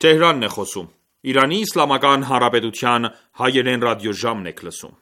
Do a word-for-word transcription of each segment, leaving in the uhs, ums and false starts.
Թեհրանն է խոսում։ Իրանի Իսլամական Հանրապետության հայերեն ռադիոժամն եք լսում։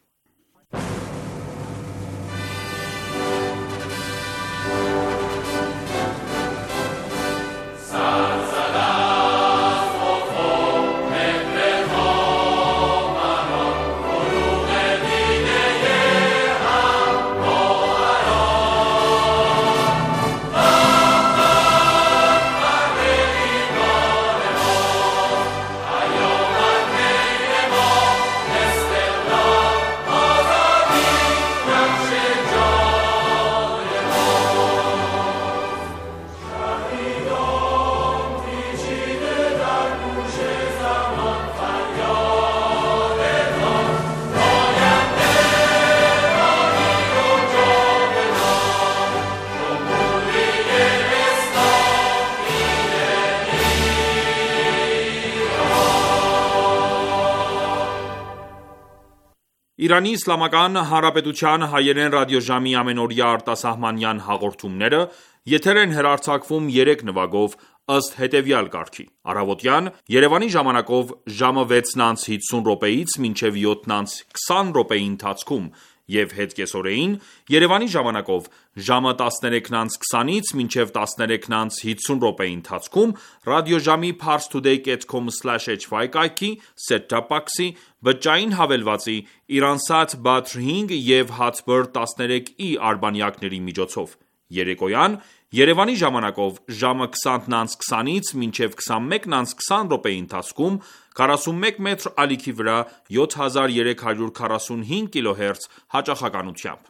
Իրանի Իսլամական Հանրապետության հայերեն ռադիոժամի ամենօրյա արտասահմանյան հաղորդումները եթեր են հեռարձակվում երեք նվագով ըստ հետևյալ կարգի. Առավոտյան Երևանի ժամանակով ժամը վեցն անց հիսուն րոպեից մինչև յոթն անց քսան րոպեի ընթացքում և հետկեսօրեին Երևանի ժամանակով ժամը տասներեքն անց քսանից մինչև տասներեքն անց հիսուն րոպեի ընթացքում ռադիոժամի parstoday dot com slash h y կայքի, set-top box-ի, բջջային հավելվածի, Iransat Badr հինգ և Hatbird տասներեք ի արբանյակների միջոցով։ Երեկոյան Երևանի ժամանակով ժամը քսանն անց քսանից մինչև քսանմեկն անց քսան րոպեի ընթացքում քառասունմեկ մետր ալիքի վրա յոթ հազար երեք հարյուր քառասունհինգ կիլոհերց հաճախականությամբ։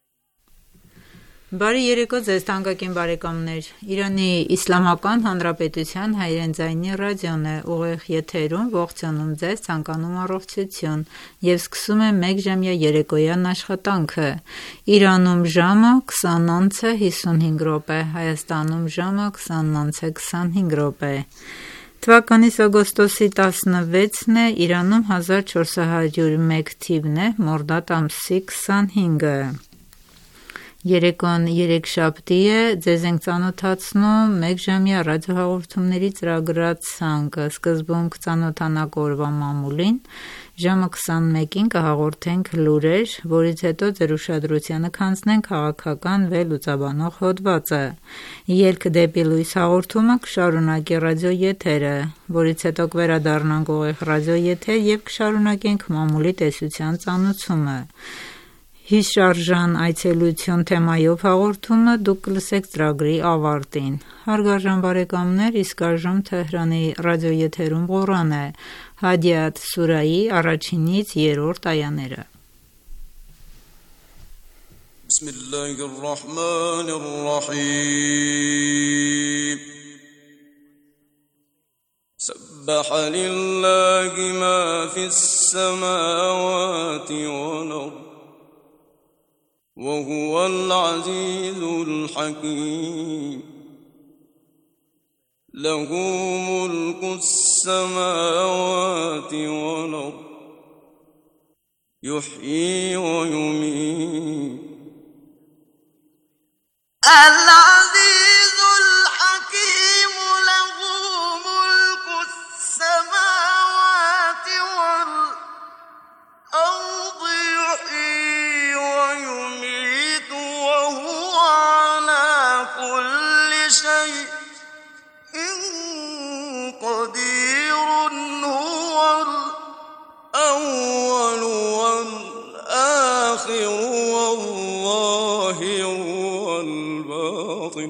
Բարի երեկո ձեզ թանկագին բարեկամներ, Իրանի Իսլամական Հանրապետության հայերեն ձայնի ռադիոն է ուղիղ եթերում ողջունում ձեզ, ցանկանում առողջություն և սկսում է մեկժամյա երեկոյան աշխատանքը։ Իրանում ժամը քսան անց է հիսունհինգ րոպե, Հայաստանում ժամը քսան անց է քսանհինգ րոպե։ Թվականիս օգոստոսի տասնվեցն է, Իրանում հազար չորս հարյուր մեկ թիվն է, մորդադ ամսի քսանհինգը։ Երեկոն երեքշաբթի է, ձեզ ենք ծանոթացնում մեկժամյա ռադիոհաղորդումների ծրագրած ցանկը, սկզբում կծանոթանանք օրվա մամուլին, ժամը քսանմեկին կհաղորդենք լուրեր, որից հետո ձեր ուշադրությանը կանցնենք քաղաքական վերլուծաբանող հոդվածը։ Ելք դեպի լույս հաղորդումը կշարունակի ռադիոեթերը, որից հետո կվերադառնանք ուղիղ ռադիոեթեր և կշարունակենք մամուլի տեսության ծանոթությունը։ Հիշարժան այցելություն թեմայով հաղորդումը դուք կլսեք ծրագրի ավարտին։ Հարգարժան բարեկամներ, իսկ այժմ Թեհրանի ռադիոեթերում Ղուրան է, Հադիաթ սուրայի առաջինից երրորդ այաները։ Բիսմիլլահիր ռահմանիր ռահիմ Սաբբահ լիլլահի մա ֆիս սամավաթի վալ-արդ وهو العزيز الحكيم له ملك السماوات والأرض يحيي ويميت العزيز الحكيم له ملك السماوات والأرض يحيي ويميت وهو على كل شيء قدير هو الأول والآخر والظاهر والباطن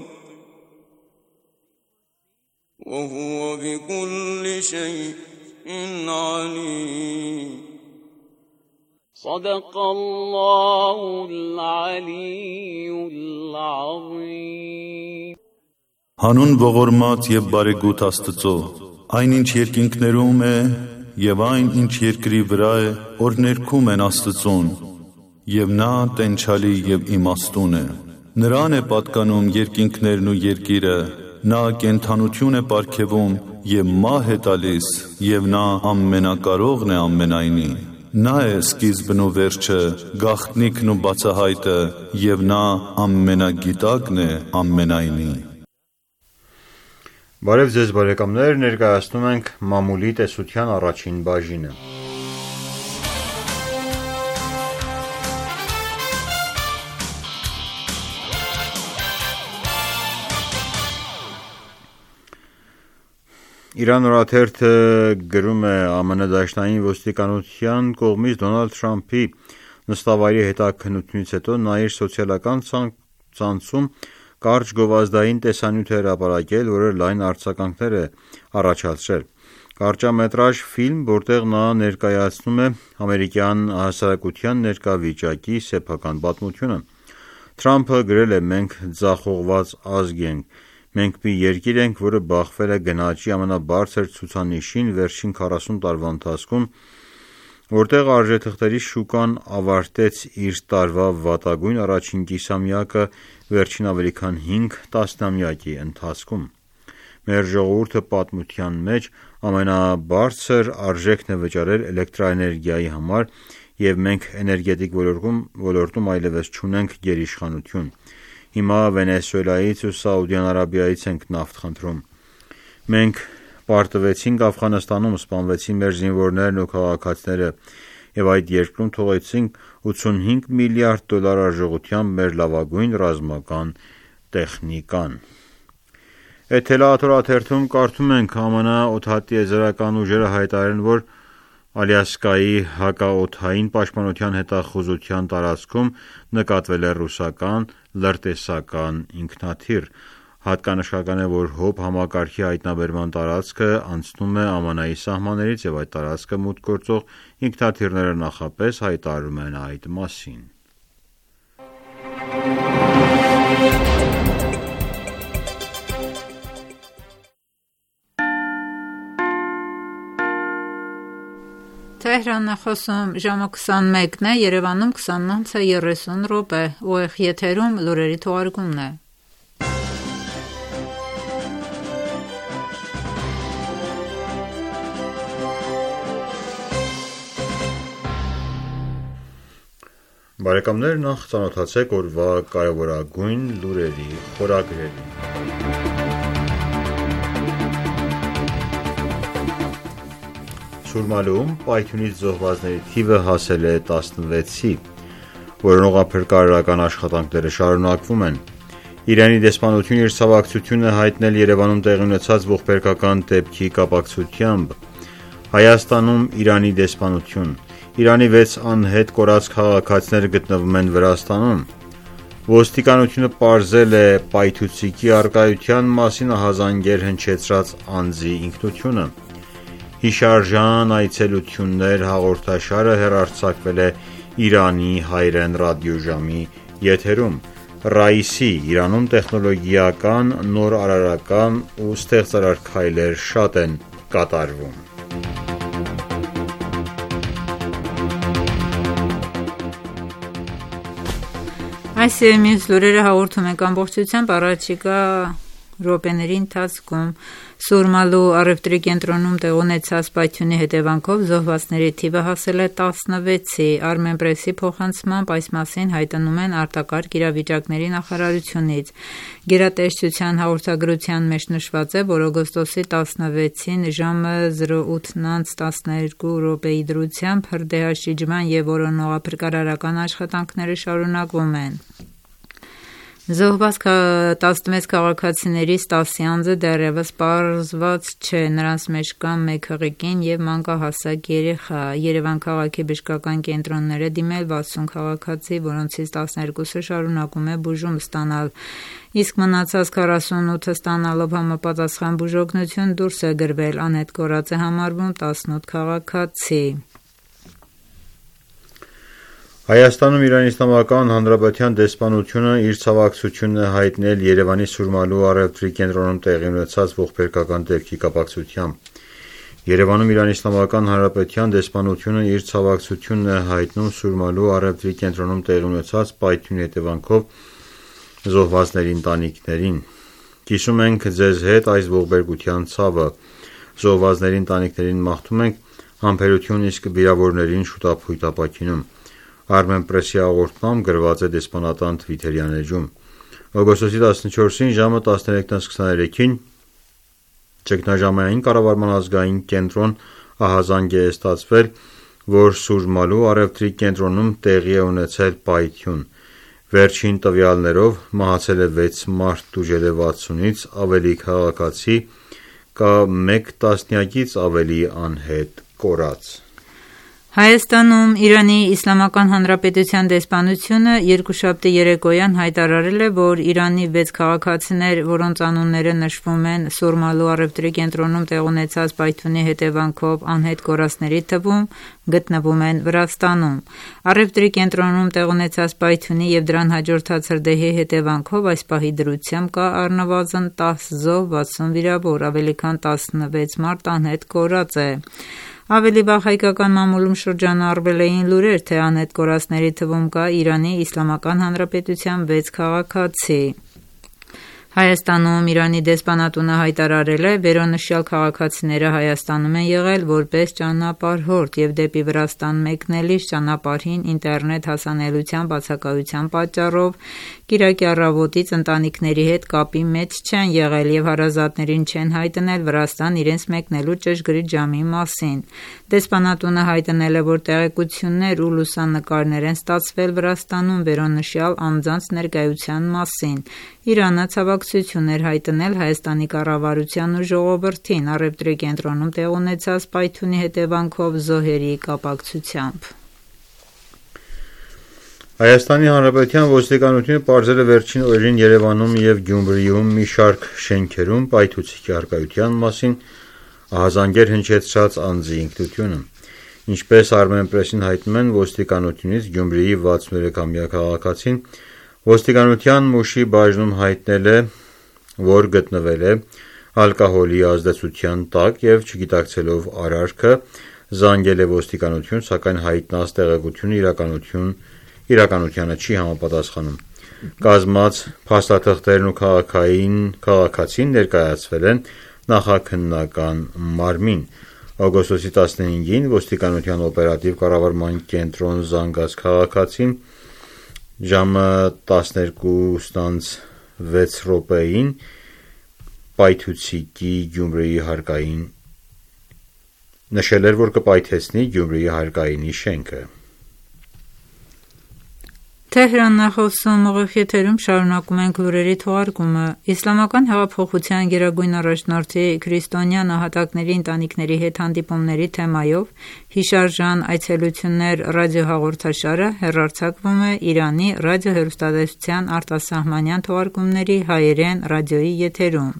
وهو بكل شيء عليم صدق الله العلي العظيم Հանուն ողորմած և բարեգութ Աստծո, այն ինչ երկինքներում է և այն ինչ երկրի վրա է, որ ներքում են Աստծուն, և նա տենչալի և իմաստուն է։ Նրան է պատկանում երկինքներն ու երկիրը, նա կենդանություն է պարգևում և մահ է տալիս, և նա ամենակարողն է ամենայնի։ Նա է սկիզբն ու վերջը, գաղտնիքն ու բացահայտը, և նա ամենագիտակն է ամենայնի։ Բարև ձեզ բարեկամներ, ներկայացնում ենք մամուլի տեսության առաջին բաժինը։ Իրան օրաթերթը գրում է ԱՄՆ դաշնային ոստիկանության կողմից Դոնալդ Թրամփի նստավայրի հետաքննությունից հետո նա իր սոցիալական ցանցում կարճ գովազդային տեսանյութ է հրապարակել, որը լայն արձագանքներ է առաջացրել։ Կարճամետրաժ ֆիլմ, որտեղ նա ներկայացնում է ամերիկյան հասարակության ներկա վիճակի սեփական պատմությունը։ Թրամփը գրել է. «Մենք ձախողված ազգ ենք, մենք մի երկիր ենք, որը բախվել է գնաճի ամենաբարձր ցուցանիշին վերջին քառասուն տարվա ընթացքում, որտեղ արժեթղթերի շուկան ավարտեց իր տարվա վատագույն առաջին կիսամյակը վերջին ավելի քան հինգ տասնամյակի ընթացքում։ Մեր ժողովուրդը պատմության մեջ ամենաբարձր արժեքն է վճարել էլեկտրաէներգիայի համար, և մենք էներգետիկ ոլորտում, ոլորտում այլևս չունենք գերիշխանություն։ Հիմա Վենեսուելայից ու Սաուդյան Արաբիայից ենք նավթ խնդրում։ Մենք պարտվեցինք Աֆղանստանում, սպանվեցին մեր զինվորներն ու քաղաքացիները, և այդ երկրում թողեցինք ութսունհինգ միլիարդ դոլար արժողությամբ մեր լավագույն ռազմական տեխնիկան»։ Էթելաթոր աթերթում կարդում ենք. «ԱՄՆ օդատիեզերական ուժերը հայտարարել են, որ Ալյասկայի հակաօդային պաշտպանության հետախուզության տարածքում նկատվել է ռուսական լրտեսական ինքնաթիռ։ Հատկանշական է, որ ՀՕՊ համակարգի հայտնաբերման տարածքը անցնում է ԱՄՆ-ի սահմաններից, և այդ տարածքը մուտք գործող ինքնաթիռները նախապես հայտարարում են այդ մասին»։ Թեհրանն է խոսում, ժամը քսանմեկն է, Երևանում քսանինը երեսուն րոպե, ուղիղ եթերում լուրերի թողարկումն է։ Բարեկամներ, նախ ծանոթացեք օրվա կարևորագույն լուրերի խորագրերին։ Սուրմալում պայթյունից զոհվածների թիվը հասել է տասնվեցի, որոնողափրկարարական աշխատանքները շարունակվում են։ Իրանի դեսպանությունը իր ցավակցությունը հայտնել Երևանում տեղի ունեցած ողբերգական դեպքի կապակցությամբ։ Հայաստանում Իրանի դեսպանություն։ Իրանի վեց անհետ կորած քաղաքացիներ գտնվում են Վրաստանում։ Ոստիկանությունը պարզել է պայթուցիկի առկայության մասին ահազանգեր հնչեցրած անձի ինքնությունը։ Հիշարժան այցելություններ հաղորդաշարը հեռարձակվել է Իրանի հայրեն ռադիոժամի եթերում։ Ռաիսի Իրանում տեխնոլոգիական, նոր արարական ու ստեղծարար քայլեր շատ են կատարվում։ Այս և մյուս լուրերը հաղորդում ենք ամբողջությամբ առաջիկա րոպեների ընթացքում։ Սուրմալու առևտրի կենտրոնում տեղի ունեցած պայթյունի հետևանքով զոհվածների թիվը հասել է տասնվեցի։ Armenpress-ի փոխանցմամբ այս մասին հայտնում են արտակարգ իրավիճակների նախարարությունից։ Գերատեսչության հաղորդագրության մեջ նշված է, որ օգոստոսի տասնվեցին ժամը զրո ութ տասներկու րոպեի դրությամբ հրդեհաշիջման և որոնողափրկարարական աշխատանքները շարունակվում են։ Զոհված տասնմեծ քաղաքացիներից տասի անձը դեռևս պարզված չէ, նրանց մեջ կա մեկ աղիքին և մանկահասակ երեխա։ Երևան քաղաքի բժշկական կենտրոններ է դիմել վաթսուն քաղաքացի, որոնցից տասներկուսը շարունակում է բուժում ստանալ, իսկ մնացած քառասունութը ստանալով համապատասխան բուժօգնություն դուրս է գրվել, անհետ կորած է համարվում տասնութ քաղաքացի։ Հայաստանում Իրանի Իսլամական Հանրապետության դեսպանությունը իր ցավակցությունն է հայտնել Երևանի Սուրմալու առևտրի կենտրոնում տեղի ունեցած ողբերգական դեպքի կապակցությամբ։ Երևանում Իրանի Իսլամական Հանրապետության դեսպանությունը իր ցավակցությունն է հայտնում Սուրմալու առևտրի կենտրոնում տեղի ունեցած պայթյունի հետևանքով զոհվածների ընտանիքներին։ Կիսում ենք ձեզ հետ այս ողբերգության ցավը։ Զոհվածների ընտանիքներին մաղթում ենք համբերություն, իսկ վիրավորներին շուտափույթ ապաքինում։ Armenpress-ի հաղորդմամբ գրված է դեսպանատան թվիթերյան էջում։ Օգոստոսի տասնչորսին ժամը տասներեքն կիսաներեքին Ճգնաժամային կառավարման ազգային կենտրոն ահազանգ է ստացվել, որ Սուրմալու առևտրի կենտրոնում տեղի է ունեցել պայթյուն։ Վերջին տվյալներով մահացել է վեց մարդ, տուժել է վաթսունից ավելի քաղաքացի, կա մեկ տասնյակից ավելի անհետ կորած։ Հայաստանում Իրանի Իսլամական Հանրապետության դեսպանությունը երկուշաբթի երեկոյան հայտարարել է, որ Իրանի վեց քաղաքացիներ, որոնց անունները նշվում են Սուրմալու առևտրի կենտրոնում տեղ ունեցած պայթյունի հետևանքով անհետ կորածների թվում, գտնվում են Վրաստանում։ Առևտրի կենտրոնում տեղ ունեցած պայթյունի և դրան հաջորդած հրդեհի հետևանքով այս պահի դրությամբ կա առնվազն տասը զոհ, վաթսուն վիրավոր, ավելի քան տասնվեց մարդ անհետ կորած է։ Ավելի վաղ հայկական մամուլում շրջանառվել էին լուրեր, թե անհետ կորածների թվում կա Իրանի Իսլամական Հանրապետության վեց քաղաքացի։ Հայաստանում Իրանի դեսպանատունը հայտարարել է, վերոնշյալ քաղաքացիները Հայաստանում են եղել որպես ճանապարհորդ և դեպի Վրաստան մեկնելիս ճանապարհին ինտերնետ հասանելիության բացակայության պատճառով կիրակի առավոտից ընտանիքների հետ կապի մեջ չեն եղել և հարազատներին չեն հայտնել Վրաստան իրենց մեկնելու ճշգրիտ ժամի մասին։ Դեսպանատունը հայտնել է, որ տեղեկություններ ու լուսանկարներ են ստացվել Վրաստանում վերոնշյալ անձանց ներկայության մասին։ Իրանը ցավակցություն էր հայտնել Հայաստանի կառավարության ու ժողովրդին առևտրի կենտրոնում տեղ ունեցած պայթյունի հետևանքով զոհերի կապակցությամբ։ Հայաստանի Հանրապետության ոստիկանությունը պարզել է վերջին օրերին Երևանում և Գյումրիում մի շարք շենքերում պայթուցիկի առկայության մասին ահազանգեր հնչեցրած անձի ինքնությունը։ Ինչպես Armenpress-ին հայտնում են ոստիկանությունից, Գյումրիի վաթսուներեքամյա քաղաքացին ոստիկանության մուշի բաժնում հայտնել է, որ գտնվել է ալկոհոլի ազդեցության տակ և չգիտակցելով արարքը զանգել է ոստիկանություն, սակայն հայտնած տեղեկությունը իրականություն իրականությանը չի համապատասխանում։ Կազմած փաստաթղթերն ու քաղաքային քաղաքացին ներկայացվել են նախաքննական մարմին։ Օգոստոսի տասնհինգին ոստիկանության օպերատիվ կառավարման կենտրոն զանգած քաղաքացին ժամը տասներկու վեց րոպեին պայթուցիկի Գյումրիի հարկային նշել էր, որ կպայթեցնի Գյումրիի հարկայինի շենքը։ Թեհրան նախոսում ուղիղ եթերում շարունակում ենք լուրերի թողարկումը։ Իսլամական հեղափոխության գերագույն առաջնորդի քրիստոնյա նահատակների ընտանիքների հետ հանդիպումների թեմայով հիշարժան այցելություններ ռադիոհաղորդաշարը հեռարձակվում է Իրանի ռադիոհեռուստատեսության արտասահմանյան թողարկումների հայերեն ռադիոյի եթերում։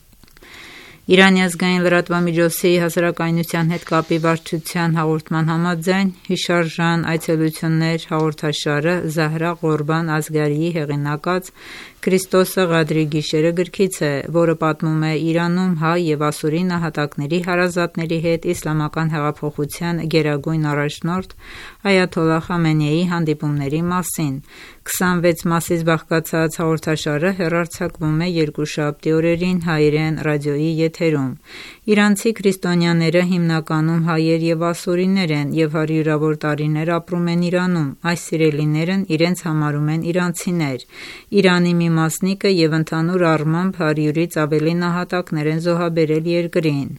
Իրանի ազգային լրատվամիջոցի հասարակայնության հետ կապի վարչության հաղորդման համաձայն հիշարժան այցելություններ հաղորդաշարը Զահրա Ղորբան Ազգարիի հեղինակած Քրիստոսը Ղադրի գիշերը գրքից է, որը պատմում է Իրանում հայ և ասորի նահատակների հարազատների հետ իսլամական հեղափոխության գերագույն առաջնորդ Այաթոլլահ Խամենեիի հանդիպումների մասին։ քսանվեց մասից բաղկացած հաղորդաշարը հեռարձակվում է երկուշաբթի օրերին հայերեն ռադիոյի եթերում։ Իրանցի քրիստոնյաները հիմնականում հայեր և ասորիներ են և հարյուրավոր տարիներ ապրում են Իրանում։ Այս սիրելիներն իրենց համարում են իրանցիներ։ Իրանի մի մասնիկը և ընդհանուր առմամբ հարյուրից ավելի նահատակներ են զոհաբերել երկրին։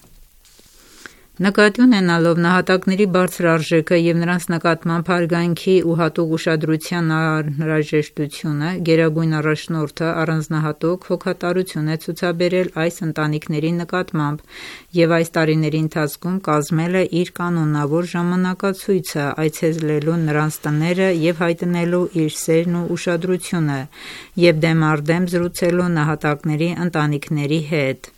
Նկատի ունենալով նահատակների բարձր արժեքը և նրանց նկատմամբ հարգանքի ու հատուկ ուշադրության անհրաժեշտությունը, գերագույն առաջնորդը առանձնահատուկ հոգատարություն է ցուցաբերել այս ընտանիքների նկատմամբ և այս տարիների ընթացքում կազմել է իր կանոնավոր ժամանակացույցը այցելելու նրանց տները և հայտնելու իր սերն ու ուշադրությունը և դեմ առ դեմ զրուցելու նահատակների ընտանիքների հետ։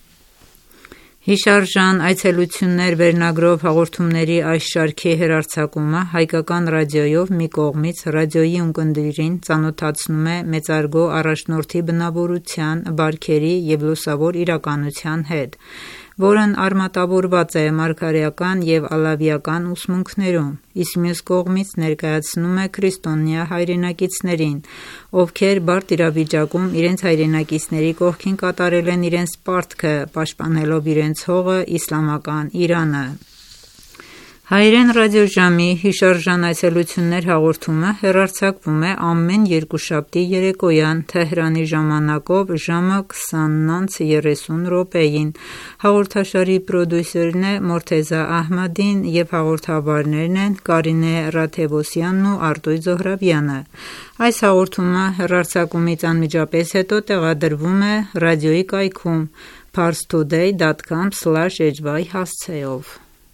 Հիշարժան այցելություններ վերնագրով հաղորդումների այս շարքի հեռարձակումը հայկական ռադիոյով մի կողմից ռադիոյի ունկնդիրին ծանոթացնում է մեծարգո առաջնորդի բնավորության, բարքերի և լուսավոր իրականության հետ, որն արմատավորված է մարգարեական և ալավիական ուսմունքներում, իսկ մյուս կողմից ներկայացնում է քրիստոնյա հայրենակիցներին, ովքեր բարդ իրավիճակում իրենց հայրենակիցների կողքին կատարել են իրենց պարտքը, պաշտպանելով իրենց հողը՝ իսլամական Իրանը։ Հայերեն ռադիոժամի հիշարժան այցելություններ հաղորդումը հեռարձակվում է ամեն երկուշաբթի երեկոյան Թեհրանի ժամանակով ժամը քսանինը երեսուն րոպեին։ Հաղորդաշարի պրոդյուսերն է Մորթեզա Ահմադին և հաղորդավարներն են Կարինե Ռաթևոսյանն ու Արտույտ Զոհրաբյանը։ Այս հաղորդումը հեռարձակումից անմիջապես հետո տեղադրվում է ռադիոյի կայքում parstoday dot com slash h y հասցեով։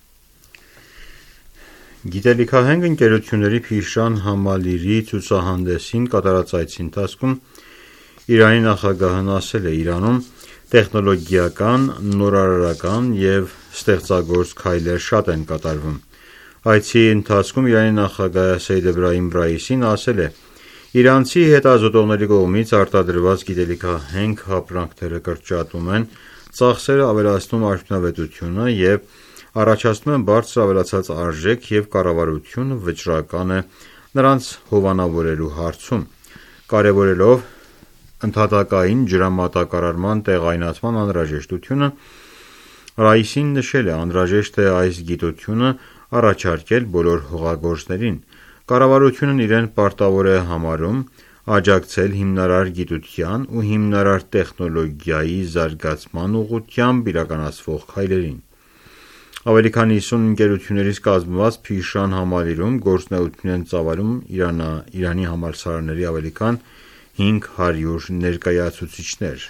Գիտելիքահենք ընկերությունների Փիշրան Համալիրի ցուցահանդեսին կատարած այցի ընթացքում Իրանի նախագահն ասել է. Իրանում տեխնոլոգիական, նորարարական և ստեղծագործ քայլեր շատ են կատարվում։ Այցի ընթացքում Իրանի նախագահ Սեյեդ Էբրահիմ Ռայիսին ասել է. Իրանցի հետազոտողների կողմից արտադրված գիտելիքահենք ապրանքները կրճատում են ծախսերը, ավելացնում արդյունավետությունը և առաջացնում են բարձր ավելացած արժեք և կառավարությունը վճռական է նրանց հովանավորելու հարցում։ Կարևորելով ընդհատակային ջրամատակարարման տեղայնացման անհրաժեշտությունը, Ռայիսին նշել է. անհրաժեշտ է այս գիտությունը առաջարկել բոլոր հողագործներին։ Կառավարությունն իրեն պարտավոր է համարում աջակցել հիմնարար գիտության ու հիմնարար տեխնոլոգիայի զարգացման ուղղությամբ իրականացվող քայլերին։ Ավելի քան հիսուն ընկերություններից կազմված Փիշրան Համալիրում գործունեություն են ծավալում Իրանի համալսարանների ավելի քան հինգ հարյուր ներկայացուցիչներ։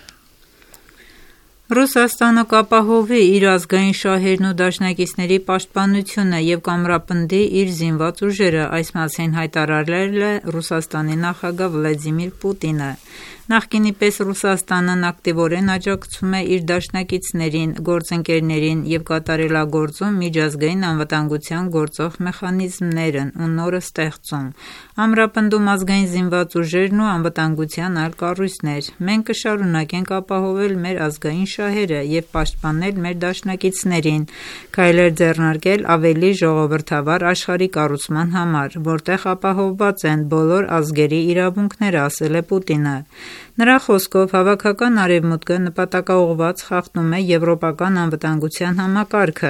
Ռուսաստանը կապահովի իր ազգային շահերն ու դաշնակիցների պաշտպանությունը և կամրապնդի իր զինված ուժերը, այս մասին հայտարարել է Ռուսաստանի նախագահ Վլադիմիր Պուտինը։ Նախկինի պես Ռուսաստանն ակտիվորեն աջակցում է իր դաշնակիցներին, գործընկերներին և կատարելագործում միջազգային անվտանգության գործող մեխանիզմներն ու նորը ստեղծում, ամրապնդում ազգային զինված ուժերն ու անվտանգության այլ կառույցներ։ Մենք կշարունակենք ապահովել մեր ազգային շահերը և պաշտպանել մեր դաշնակիցներին, քայլեր ձեռնարկել ավելի ժողովրդավար աշխարհի կառուցման համար, որտեղ ապահովված են բոլոր ազգերի իրավունքները, ասել է Պուտինը։ Նրա խոսքով հավաքական արևմուտքը նպատակաուղղված խախտում է եվրոպական անվտանգության համակարգը։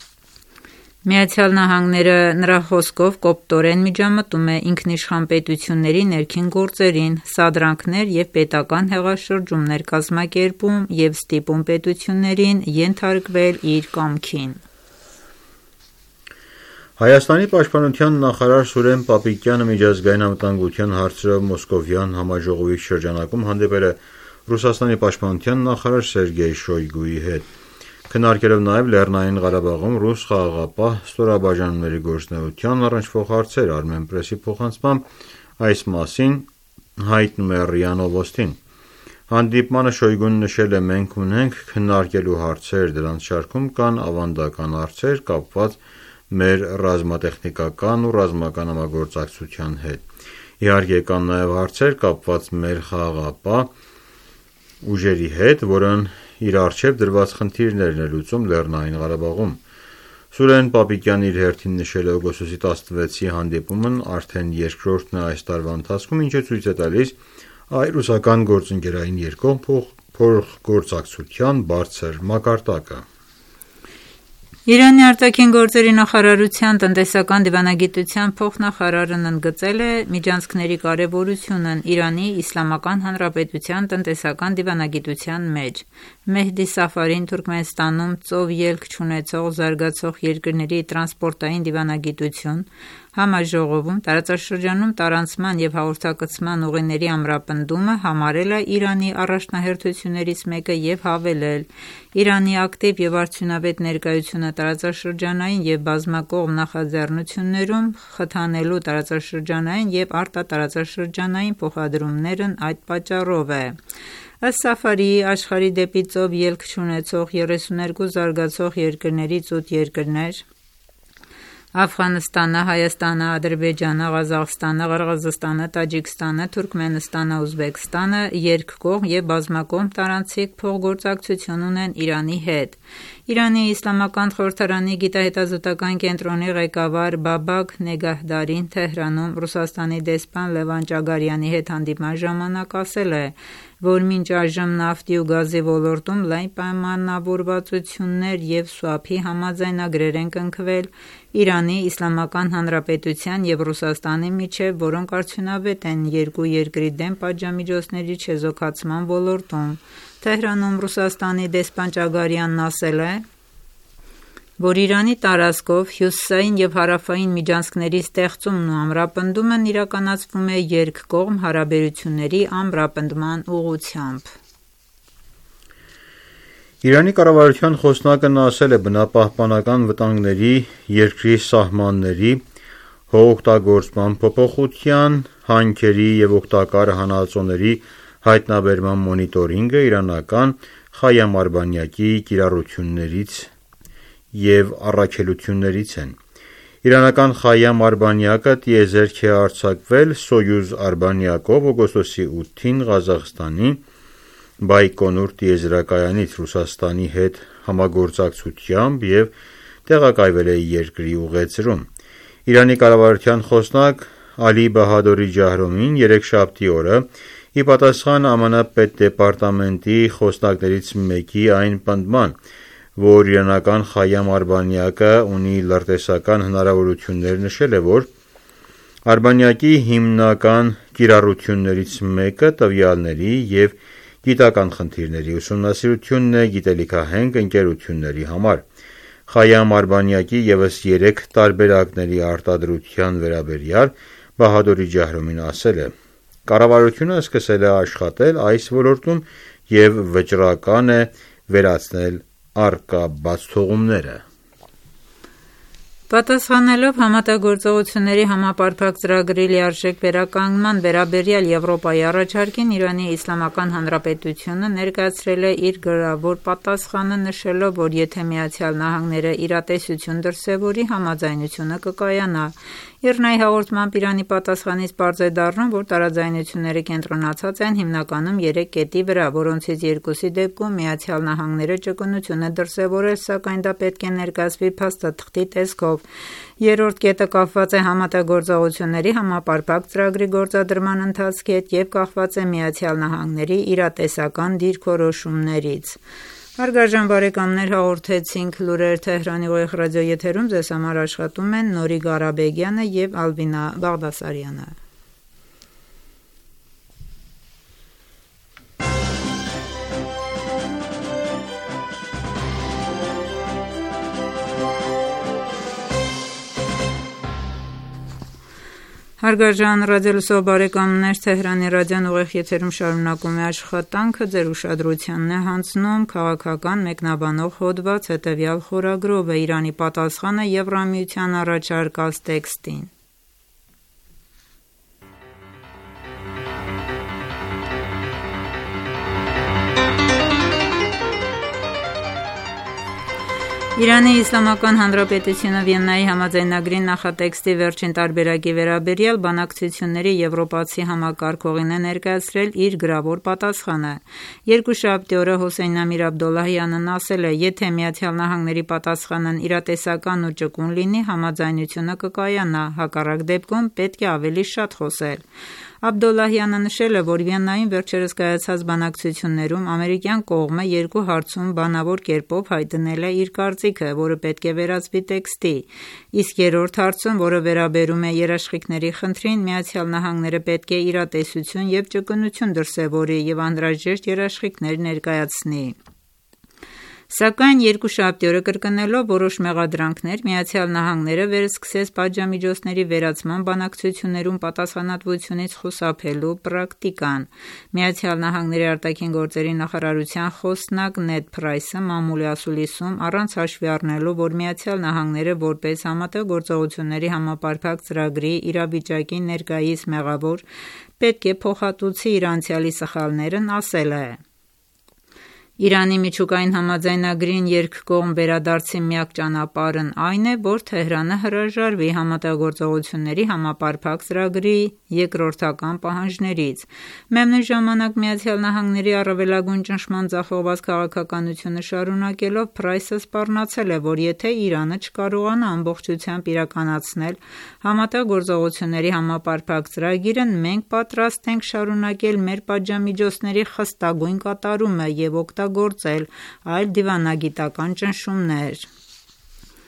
Միացյալ Նահանգները նրա խոսքով կոպտորեն միջամտում է ինքնիշխան պետությունների ներքին գործերին, սադրանքներ և պետական հեղաշրջումներ կազմակերպում և ստիպում պետություններին ենթարկվել իր կամքին։ Հայաստանի պաշտպանության նախարար Սուրեն Պապիկյանը միջազգային անվտանգության հարցերով Մոսկովյան համաժողովի շրջանակում հանդիպել է Ռուսաստանի պաշտպանության նախարար Սերգեյ Շոյգուի հետ։ Քննարկելով նաև Լեռնային Ղարաբաղում ռուս խաղաղապահ ստորաբաժանումների գործունեության առնչվող հարցեր, Armenpress-ի փոխանցմամբ այս մասին հայտնում է ՌԻԱ Նովոստին։ Հանդիպմանը Շոյգուն նշել է. մենք ունենք քննարկելու հարցեր, դրանց շարքում կան ավանդական հարցեր կապված մեր ռազմատեխնիկական ու ռազմական համագործակցության հետ։ Իհարկե կան նաև հարցեր կապված մեր խաղաղապահ ուժերի հետ, որն իր առջև դրված խնդիրներն է լուծում Լեռնային Ղարաբաղում։ Սուրեն Պապիկյանն իր հերթին նշել է օգոստոսի տասնվեցի հանդիպումն արդեն երկրորդն է այս տարվա ընթացքում, ինչը ցույց է տալիս հայ-ռուսական գործընկերային երկկողմ փոխգործակցության բարձր մակարդակը։ Իրանի արտաքին գործերի նախարարության տնտեսական դիվանագիտության փոխնախարարն ընդգծել է միջանցքների կարևորությունն Իրանի Իսլամական Հանրապետության տնտեսական դիվանագիտության մեջ։ Մեհդի Սաֆարին Թուրքմենստանում ծով ելք չունեցող զարգացող երկրների տրանսպորտային դիվանագիտություն համաժողովում տարածաշրջանում տարանցման և հաղորդակցման ուղիների ամրապնդումը համարել է Իրանի առաջնահերթություններից մեկը և հավելել. Իրանի ակտիվ և արդյունավետ ներկայությունը տարածաշրջանային և բազմակողմ նախաձեռնություններում խթանելու տարածաշրջանային և արտատարածաշրջանային փոխադրումներն այդ պատճառով է։ Ըստ Սաֆարիի, աշխարհի դեպի ծով ելք չունեցող երեսուներկու զարգացող երկրներից ութ երկրներ՝ Աֆղանստանը, Հայաստանը, Ադրբեջանը, Ղազախստանը, Ղրղզստանը, Տաջիկստանը, Թուրքմենստանը, Ուզբեկստանը երկկողմ և բազմակողմ տարանցիկ փոխգործակցություն ունեն Իրանի հետ։ Իրանի Իսլամական խորհրդարանի գիտահետազոտական կենտրոնի ղեկավար Բաբակ Նեգահդարին Թեհրանում Ռուսաստանի դեսպան Լևան Ճագարյանի հետ հանդիպման ժամանակ ասել է, որ մինչ այժմ նավթի ու գազի ոլորտում լայն պայմանավորվածություններ և սուափի համաձայնագրեր են կնքվել, Իրանի Իսլամական Հանրապետության եւ Ռուսաստանի միջեւ, որոնք արդյունավետ են երկու երկրի դեմ պատժամիջոցների չեզոքացման ոլորտում։ Թեհրանում Ռուսաստանի դեսպան Ճագարյանն ասել է, որ Իրանի տարածքով հյուսիսային եւ հարավային միջանցքների ստեղծումն ու ամրապնդումն իրականացվում է երկկողմ հարաբերությունների ամրապնդման ուղղությամբ։ Իրանի կառավարության խոսնակն ասել է բնապահպանական վտանգների, երկրի սահմանների, հողօգտագործման փոփոխության, հանքերի եւ օգտակար հանածոների հայտնաբերման մոնիտորինգը իրանական Խայամ Արբանյակի կիրառություններից եւ առաքելություններից են։ Իրանական Խայամ Արբանյակը տիեզերք է արձակվել Սոյուզ Արբանյակով օգոստոսի ութին Ղազախստանի Բայկոնուր տիեզերակայանից Ռուսաստանի հետ համագործակցությամբ եւ տեղակայվել է երկրի ուղեծրում։ Իրանի կառավարության խոսնակ Ալի Բահադորի Ջահրոմին երեքշաբթի օրը ի պատասխան ԱՄՆ պետդեպարտամենտի խոսնակներից մեկի այն պնդման, որ իրանական Խայամ Արբանյակը ունի լրտեսական հնարավորություններ, նշել է, որ Արբանյակի հիմնական կիրառություններից մեկը տվյալների եւ գիտական խնդիրների ուսումնասիրությունն է գիտելիքահենք ընկերությունների համար։ Խայամ Արբանյակի եւս երեք տարբերակների արտադրության վերաբերյալ Բահադորի Ջահրոմին ասել է. Կառավարությունը սկսել է աշխատել այս ոլորտում եւ վճռական է վերացնել առկա բացթողումները։ Պատասխանելով համատագործողությունների համապարփակ ծրագրի լիարժեք վերականգնման վերաբերյալ Եվրոպայի առաջարկին, Իրանի Իսլամական Հանրապետությունը ներկայացրել է իր գրավոր պատասխանը, նշելով, որ եթե Միացյալ Նահանգները իրատեսություն դրսևորի, համաձայնությունը կկայանա։ Իռնայի հաղորդմամբ Իրանի պատասխանից պարզ է դառնում, որ տարաձայնությունները կենտրոնացած են հիմնականում երեք կետի վրա, որոնցից երկուսի դեպքում Միացյալ Նահանգները ճկունություն է դրսևորել, սակայն դա պետք է ներկայացվի փաստաթղթի տեսքով։ Երրորդ կետը կապված է համատագործողությունների համապարփակ ծրագրի գործադրման ընթացքի հետ եւ կախված է Միացյալ Նահանգների իրատեսական դիրքորոշումներից։ Հարգարժան բարեկամներ, հաղորդեցինք լուրեր Թեհրանի ուղիղ ռադիոեթերում, ձեզ համար աշխատում են Նորի Ղարաբեգյանը եւ Ալբինա Բաղդասարյանը։ Հարգարժան ռադիոլսող բարեկամներ, Թեհրանի ռադիոն ուղիղ եթերում շարունակում է աշխատանքը, ձեր ուշադրությանն է հանձնում քաղաքական մեկնաբանող հոդված, հետևյալ խորագրով է Իրանի պատասխանը Եվրամիության առաջարկած տեքստին։ Իրանի Իսլամական Հանրապետությունը Վիեննայի համաձայնագրի նախատեքստի վերջին տարբերակի վերաբերյալ բանակցությունների եվրոպացի համակարգողին է ներկայացրել իր գրավոր պատասխանը։ Երկուշաբթի օրը Հոսեյն Ամիր Աբդոլլահյանն ասել է, եթե Միացյալ Նահանգների պատասխանն իրատեսական ու ճկուն լինի, համաձայնությունը կկայանա, հակառակ դեպքում պետք է ավելի շատ խոսել։ Աբդոլլահյանը նշել է, որ Վիեննայում վերջերս կայացած բանակցություններում ամերիկյան կողմը երկու հարցում բանավոր կերպով հայտնել է իր կարծիքը, որը պետք է վերածվի տեքստի, իսկ երրորդ հարցում, որը վերաբերում է երաշխիքների խնդրին, Միացյալ Նահանգները պետք է իրատեսություն եւ ճկունություն դրսևորի եւ անհրաժեշտ երաշխիքներ ներկայացնի։ Սակայն երկուշաբթի օրը կրկնելով որոշ մեղադրանքներ, Միացյալ Նահանգները վերսկսեց պատժամիջոցների վերացման բանակցություններում պատասխանատվությունից խուսափելու պրակտիկան։ Միացյալ Նահանգների արտաքին գործերի նախարարության խոսնակ Նեդ Փրայսը մամուլի ասուլիսում առանց հաշվի առնելու, որ Միացյալ Նահանգները որպես համատեղգործողությունների համապարփակ ծրագրի իրավիճակի ներկայիս մեղավոր պետք է փոխհատուցի իր անցյալի սխալներն, ասել է. Իրանի միջուկային համաձայնագրին երկկողմ վերադարձի միակ ճանապարհն այն է, որ Թեհրանը հրաժարվի համատեղգործողությունների համապարփակ ծրագրի երկրորդական պահանջներից։ Միևնույն ժամանակ Միացյալ Նահանգների առավելագույն ճնշման ձախողված քաղաքականությունը շարունակելով, Փրայսը սպառնացել է, որ եթե Իրանը չկարողանա ամբողջությամբ իրականացնել համատեղգործողությունների համապարփակ ծրագիրը, մենք պատրաստ ենք շարունակել մեր պատժամիջոցների խստագույն կատարումը եւ օգտագործել այլ դիվանագիտական ճնշումներ։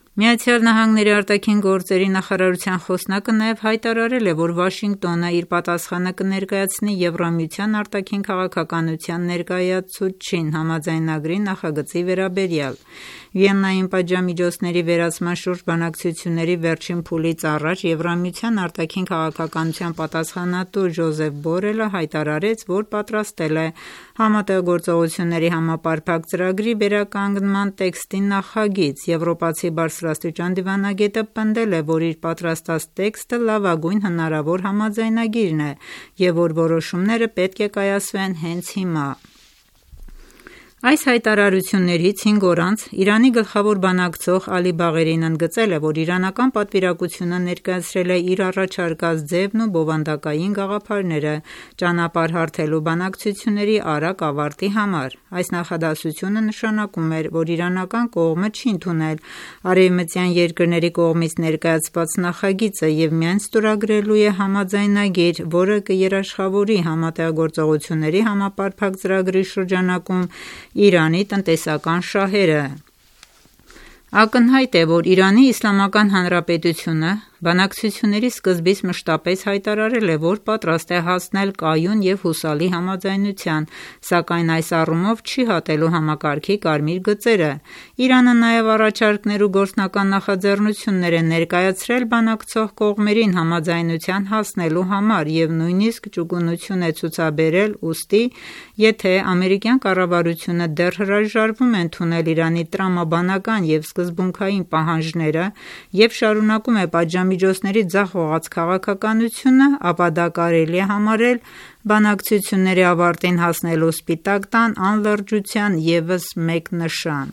Միացյալ Նահանգների արտաքին գործերի նախարարության խոսնակը նաև հայտարարել է, որ Վաշինգտոնը իր պատասխանը կներկայացնի Եվրամիության արտաքին քաղաքականության ներկայացուցչին համաձայնագրի նախագծի վերաբերյալ։ Վիեննայում պատժամիջոցների վերացման շուրջ բանակցությունների վերջին փուլից առաջ Եվրամիության արտաքին քաղաքականության պատասխանատու Ջոզեֆ Բորելը հայտարարեց, որ պատրաստել է Համատեղագործողությունների համապարփակ ծրագրի վերականգնման տեքստի նախագիծ։ Եվրոպացի բարձրաստիճան դիվանագետը պնդել է, որ իր պատրաստած տեքստը լավագույն հնարավոր համաձայնագիրն է և որ որոշումները պետք է կայացվեն հենց հիմա։ Այս հայտարարություններից հինգ օր անց Իրանի գլխավոր բանակցող Ալի Բաղերին ընդգծել է, որ իրանական պատվիրակությունը ներկայացրել է իր առաջարկած ձևն ու բովանդակային գաղափարները ճանապարհ հարթելու բանակցությունների արագ ավարտի համար։ Այս նախադասությունը նշանակում էր, որ իրանական կողմը չի ընդունել արևմտյան երկրների կողմից ներկայացված նախագիծը և միայն ստորագրելու է համաձայնագիր, որը կերաշխավորի Համատեղագործողությունների համապարփակ ծրագրի շրջանակում Իրանի տնտեսական շահերը։ Ակնհայտ է, որ Իրանի Իսլամական Հանրապետությունը բանակցությունների սկզբից մշտապես հայտարարել է, որ պատրաստ է հասնել կայուն և հուսալի համաձայնության, սակայն այս առումով չի հատելու համակարգի կարմիր գծերը։ Իրանը նաև առաջարկներ ու գործնական նախաձեռնություններ է ներկայացրել բանակցող կողմերին համաձայնության հասնելու համար և նույնիսկ ճկունություն է ցուցաբերել, ուստի, եթե ամերիկյան կառավարությունը դեռ հրաժարվում է ընդունել Իրանի տրամաբանական և սկզբունքային պահանջները և շարունակում է պատժամիջոցների ձախողած քաղաքականությունը, ապա դա կարելի է համարել բանակցությունների ավարտին հասնելու սպիտակ տան անլրջության ևս մեկ նշան։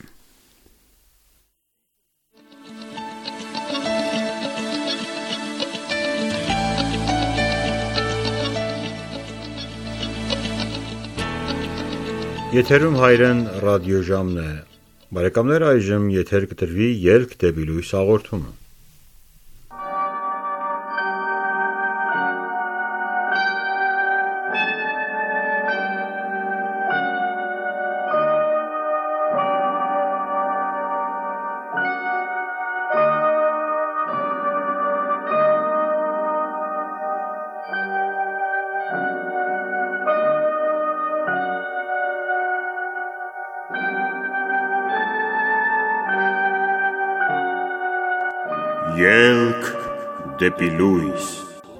Եթերում հայրեն ռադիոժամն է։ Բարեկամներ, այժմ եթեր կտրվի ելք դեպի լույս հաղորդումը։ Ելք դեպի լույս։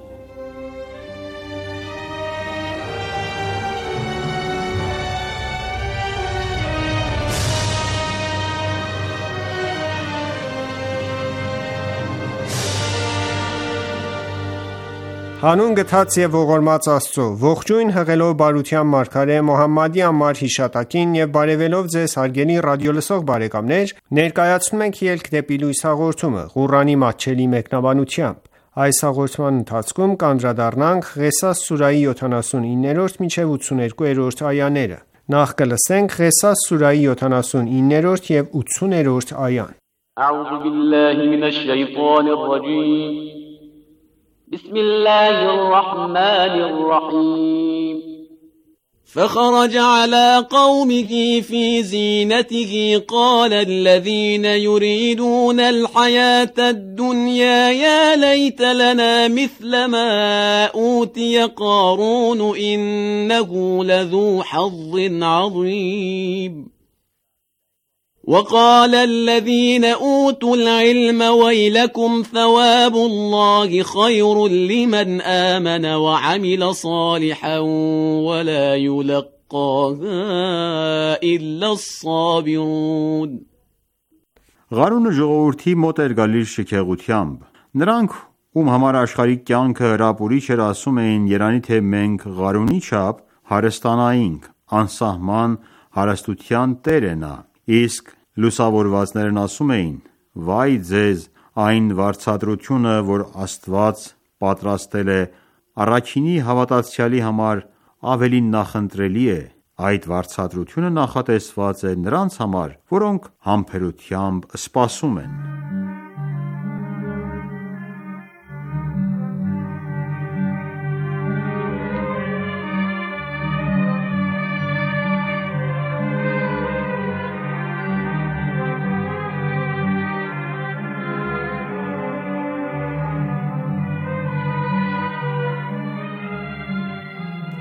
Հանուն գթած և ողորմած Աստծո, ողջույն հղելով բարության մարգարե Մոհամմադի անմար հիշատակին եւ բարեւելով ձեզ հարգելի ռադիոլսող բարեկամներ, ներկայացնում ենք ելք դեպի լույս հաղորդումը, Ղուրանի մատչելի մեկնաբանությամբ։ Այս հաղորդման ընթացքում կանդրադառնանք Ղեսաս սուրահի յոթանասունիններորդ մինչև ութսուներկուերորդ այաները։ Նախ կլսենք Ղեսաս սուրահի յոթանասունիններորդ եւ ութսուներորդ այան։ أعوذ بالله من الشيطان الرجيم بسم الله الرحمن الرحيم فخرج على قومه في زينته قال الذين يريدون الحياة الدنيا يا ليت لنا مثل ما أوتي قارون إنه لذو حظ عظيم وقال الذين أوتوا العلم ويلكم ثواب الله خير لمن آمن وعمل صالحا ولا يلقاها إلا الصابرون Ղարունը ժողովրդի մոտ էր գալիս շքեղությամբ։ Նրանք, ում համար աշխարհիկ կյանքը հրապուրիչ էր, ասում էին, երանի թե մենք Ղարունի չափ հարստանայինք, անսահման հարստության տեր է նա։ Իսկ լուսավորվածներն ասում էին. Վայ ձեզ այն վարձատրությունը, որ Աստված պատրաստել է առաքինի հավատացյալի համար, ավելի նախընտրելի է։ Այդ վարձատրությունը նախատեսված է նրանց համար, որոնք համբերությամբ սպասում են։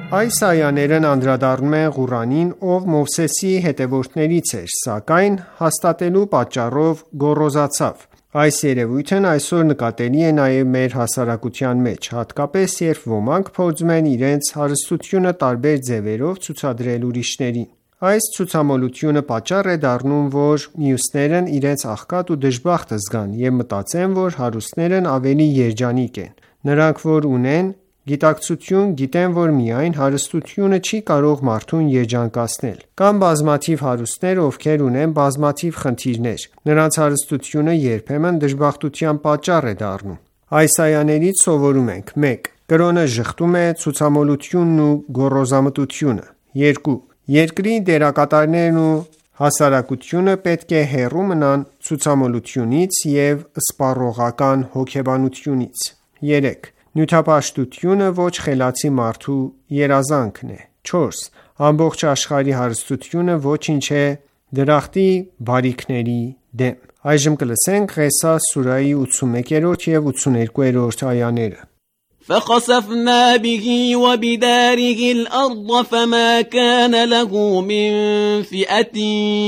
Այս այաներն անդրադառնում են Ղուրանին, ով Մովսեսի հետևորդներից էր, սակայն հաստատելու պատճառով գոռոզացավ։ Այս երևույթն այսօր նկատելի է նաև մեր հասարակության մեջ, հատկապես երբ ոմանք փորձում են իրենց հարստությունը տարբեր ձևերով ցուցադրել ուրիշներին։ Այս ցուցամոլությունը պատճառ է դառնում, որ մյուսներն իրենց աղքատ ու դժբախտ զգան և մտածեն, որ հարուստներն ավելի երջանիկ են։ Նրանք, որ ունեն գիտակցություն, գիտեն, որ միայն հարստությունը չի կարող մարդուն երջանկացնել։ Կան բազմաթիվ հարուստներ, ովքեր ունեն բազմաթիվ խնդիրներ։ Նրանց հարստությունը երբեմն դժբախտության պատճառ է դառնում։ Այս այաներից սովորում ենք. մեկ. Կրոնը ժխտում է ցուցամոլությունն ու գոռոզամտությունը։ երկու. Երկրի դերակատարներն ու հասարակությունը պետք է հեռու մնան ցուցամոլությունից և սպառողական հոգեբանությունից։ երեք. Նյութապաշտությունը ոչ խելացի մարդու երազանքն է։ չորս. Ամբողջ աշխարհի հարստությունը ոչինչ է դրախտի բարիքների դեմ։ Ղեսաս սուրահի ութսունմեկերորդ և ութսուներկուերորդ այաներ فخسفنا به وبداره الأرض فما كان له من فئة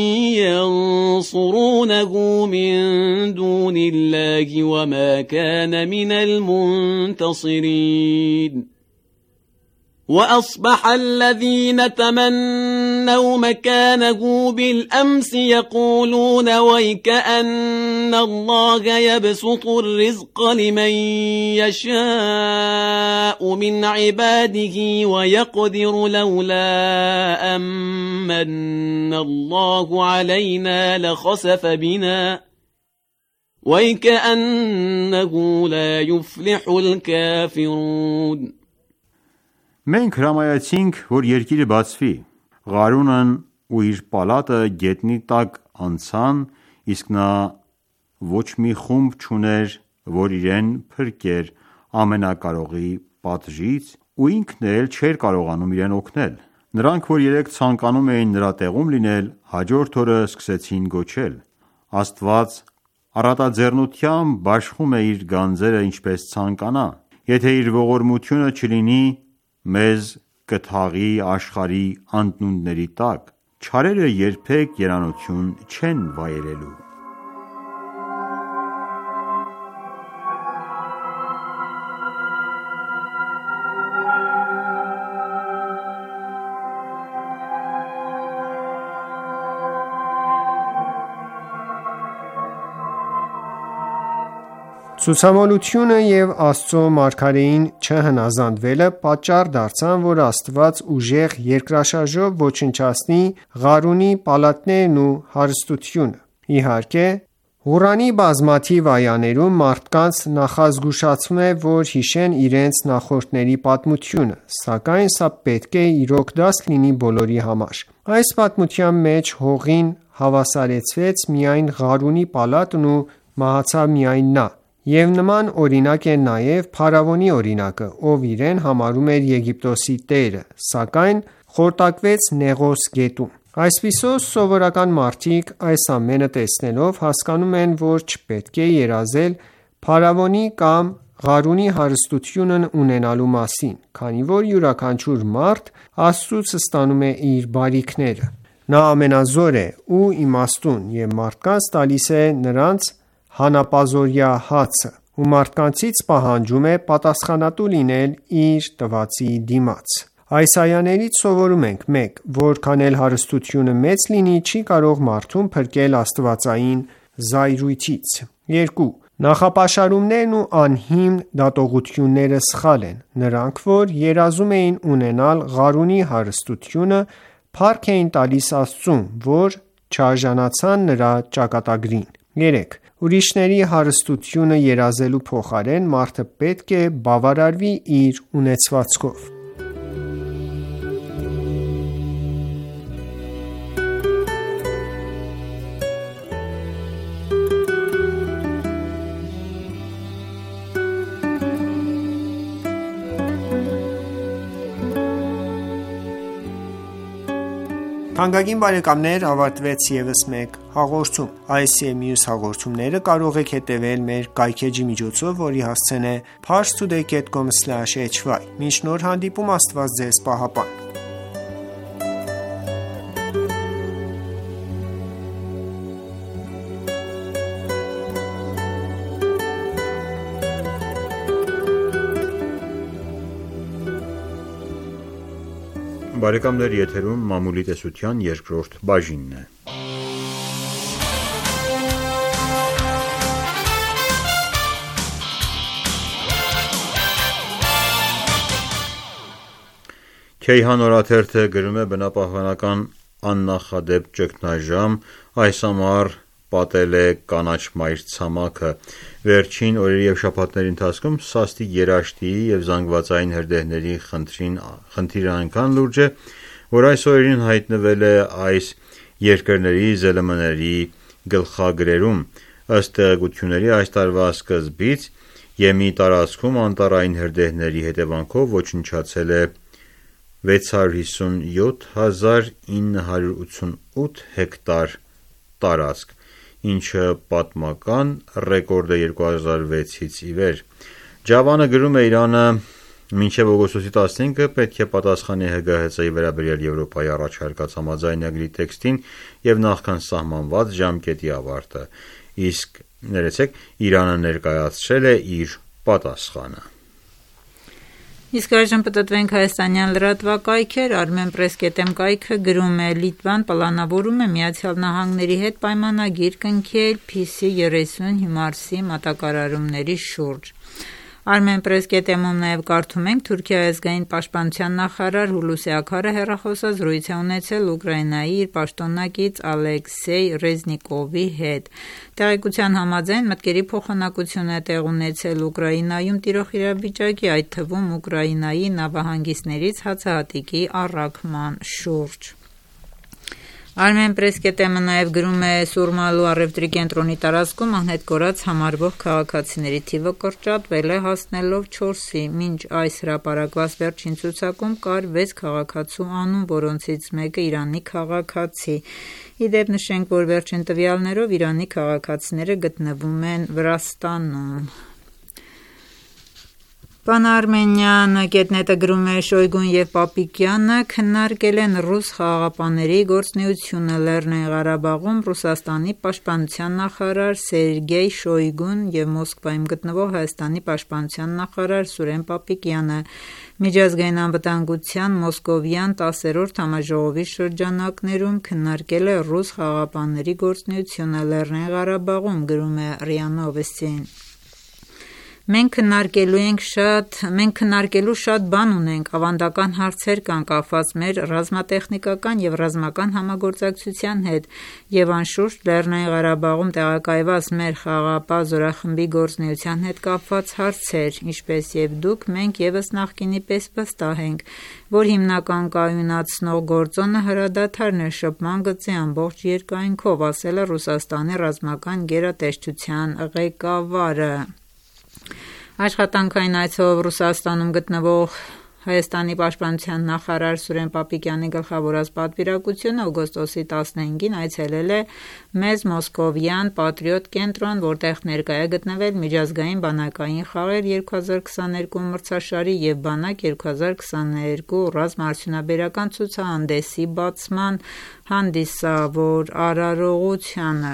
ينصرونه من دون الله وما كان من المنتصرين وأصبح الذين تمنوا مكانه بالأمس يقولون ويكأن الله يبسط الرزق لمن يشاء من عباده ويقدر لولا أمن الله علينا لخسف بنا ويكأنه لا يفلح الكافرون Մենք հրամայեցինք, որ երկիրը բացվի, Ղարունն ու իր պալատը գետնի տակ անցան, իսկ նա ոչ մի խումբ չուներ, որ իրեն փրկեր ամենակարողի պատժից, ու ինքն էլ չէր կարողանում իրեն օգնել։ Նրանք, որ երեկ ցանկանում էին նրա տեղում լինել, հաջորդ օրը սկսեցին գոչել. Աստված առատաձեռնությամբ բաշխում է իր գանձերը ինչպես ցանկանա, եթե իր ողորմությունը չլինի, մեզ կթաղի աշխարհի անդունդների տակ, չարերը երբեք երանություն չեն վայելելու։ Ցուցամոլությունը և Աստծո մարգարեին չհնազանդվելը պատճառ դարձան, որ Աստված ուժեղ երկրաշարժով ոչնչացնի Ղարունի պալատներն ու հարստությունը։ Իհարկե, Ղուրանի բազմաթիվ այաներում մարդկանց նախազգուշացվում է, որ հիշեն իրենց նախորդների պատմությունը, սակայն սա պետք է իրոք դաս լինի բոլորի համար։ Այս պատմության մեջ հողին հավասարեցվեց միայն Ղարունի պալատն ու մահացավ միայն նա։ Եվ նման օրինակ է նաև Փարավոնի օրինակը, ով իրեն համարում էր Եգիպտոսի տերը, սակայն խորտակվեց Նեղոս գետում։ Այսպիսով, սովորական մարդիկ այս ամենը տեսնելով հասկանում են, որ չպետք է երազել Փարավոնի կամ Ղարունի հարստությունն ունենալու մասին, քանի որ յուրաքանչյուր մարդ Աստծուց ստանում է իր բարիքները։ Նա ամենազոր է ու իմաստուն և մարդկանց տալիս է նրանց հանապազօրյա հացը ու մարդկանցից պահանջում է պատասխանատու լինել իր տվածի դիմաց։ Այս այաներից սովորում ենք. մեկ. Որքան էլ հարստությունը մեծ լինի, չի կարող մարդուն փրկել աստվածային զայրույթից։ երկու. Նախապաշարումներն ու անհիմն դատողությունները սխալ են։ Նրանք, որ երազում էին ունենալ Ղարունի հարստությունը, փառք էին տալիս Աստծուն, որ չարժանացան նրա ճակատագրին։ երեք. Ուրիշների հարստությունը երազելու փոխարեն մարդը պետք է բավարարվի իր ունեցվածքով։ Թանկագին բարեկամներ, ավարտվեց ևս մեկ հաղորդում։ Այս և մյուս հաղորդումները կարող եք հետևել մեր կայքէջի միջոցով, որի հասցեն է parstoday dot com slash h y։ Մինչ նոր հանդիպում, Աստված ձեզ պահապան։ Բարեկամներ, եթերում մամուլի տեսության երկրորդ բաժինն է։ Քեյհան օրաթերթը գրում է բնապահպանական աննախադեպ ճգնաժամ, այս ամառ պատել է կանաչ մայր ցամաքը։ Վերջին օրերի և շաբաթների ընթացքում սաստիկ երաշտի և զանգվածային հրդեհների խնդիրը այնքան լուրջ է, որ այս օրերին հայտնվել է այս երկրների զել էմ էն-ների գլխագրերում։ Ըստ տեղեկությունների, այս տարվա սկզբից Եմի տարածքում անտառային հրդեհների հետևանքով ոչնչացել է վեց հարյուր հիսունյոթ հազար ինը հարյուր ութսունութ հեկտար տարածք, ինչը պատմական ռեկորդ է երկու հազար վեցից ի վեր։ Ջավանը գրում է. Իրանը մինչև օգոստոսի տասնհինգը պետք է պատասխանի Հ Գ Հ Ց-ի վերաբերյալ Եվրոպայի առաջարկած համաձայնագրի տեքստին և նախքան սահմանված ժամկետի ավարտը, իսկ ներեցեք Իրանը ներկայացրել է իր պատասխանը։ Իսկ այժմ պտտվենք հայաստանյան լրատվակայքեր։ Armenpress dot am կայքը գրում է. Լիտվան պլանավորում է Միացյալ Նահանգների հետ պայմանագիր կնքել Փ երեսուն հիմարսի մատակարարումների շուրջ։ Armenpress dot am-ում նաև կարդում ենք. Թուրքիայի ազգային պաշտպանության նախարար Հուլուսի Աքարը հեռախոսազրույց է ունեցել Ուկրաինայի իր պաշտոնակից Ալեքսեյ Ռեզնիկովի հետ։ Տեղեկության համաձայն մտքերի փոխանակություն է տեղ ունեցել Ուկրաինայում տիրող իրավիճակի, այդ թվում Ուկրաինայի նավահանգիստներից հացահատիկի առաքման շուրջ։ Armenpress dot am-ը նաև գրում է. Սուրմալու առևտրի կենտրոնի տարածքում անհետ կորած համարվող քաղաքացիների թիվը կրճատվել է, հասնելով չորսի։ Մինչ այս հրապարակված վերջին ցուցակում կար վեց քաղաքացու անուն, որոնցից մեկը Իրանի քաղաքացի։ Ի դեպ նշենք, որ վերջին տվյալներով Իրանի քաղաքացիները գտնվում են Վրաստանում։ Pan-Armenian dot net-ը գրում է. Շոյգուն և Պապիկյանը քննարկել են ռուս խաղաղապահների գործունեությունը Լեռնային Ղարաբաղում։ Ռուսաստանի պաշտպանության նախարար Սերգեյ Շոյգուն և Մոսկվայում գտնվող Հայաստանի պաշտպանության նախարար Սուրեն Պապիկյանը միջազգային անվտանգության մոսկովյան տասերորդ համաժողովի շրջանակներում քննարկել է ռուս խաղաղապահների գործունեությունը Լեռնային Ղարաբաղում, գրում է ՌԻԱ Նովոստին։ Մենք քննարկելու ենք շատ, մենք քննարկելու շատ բան ունենք, ավանդական հարցեր կան կապված մեր ռազմատեխնիկական և ռազմական համագործակցության հետ, և անշուշտ Լեռնային Ղարաբաղում տեղակայված մեր խաղաղապահ զորախմբի գործունեության հետ կապված հարցեր, ինչպես և դուք, մենք ևս նախկինի պես վստահ ենք, որ հիմնական կայունացնող գործոնը հրադադարն է շփման գծի ամբողջ երկայնքով, ասել է Ռուսաստանի ռազմական գերատեսչության ղեկավարը։ Աշխատանքային այցով Ռուսաստանում գտնվող Հայաստանի պաշտպանության նախարար Սուրեն Պապիկյանի գլխավորած պատվիրակությունը օգոստոսի տասնհինգին այցելել է մեծ մոսկովյան Պատրիոտ կենտրոն, որտեղ ներկայ է գտնվել միջազգային բանակային խաղեր երկու հազար քսաներկու մրցաշարի և բանակ երկու հազար քսաներկու ռազմաարդյունաբերական ցուցահանդեսի բացման հանդիսավոր արարողությանը։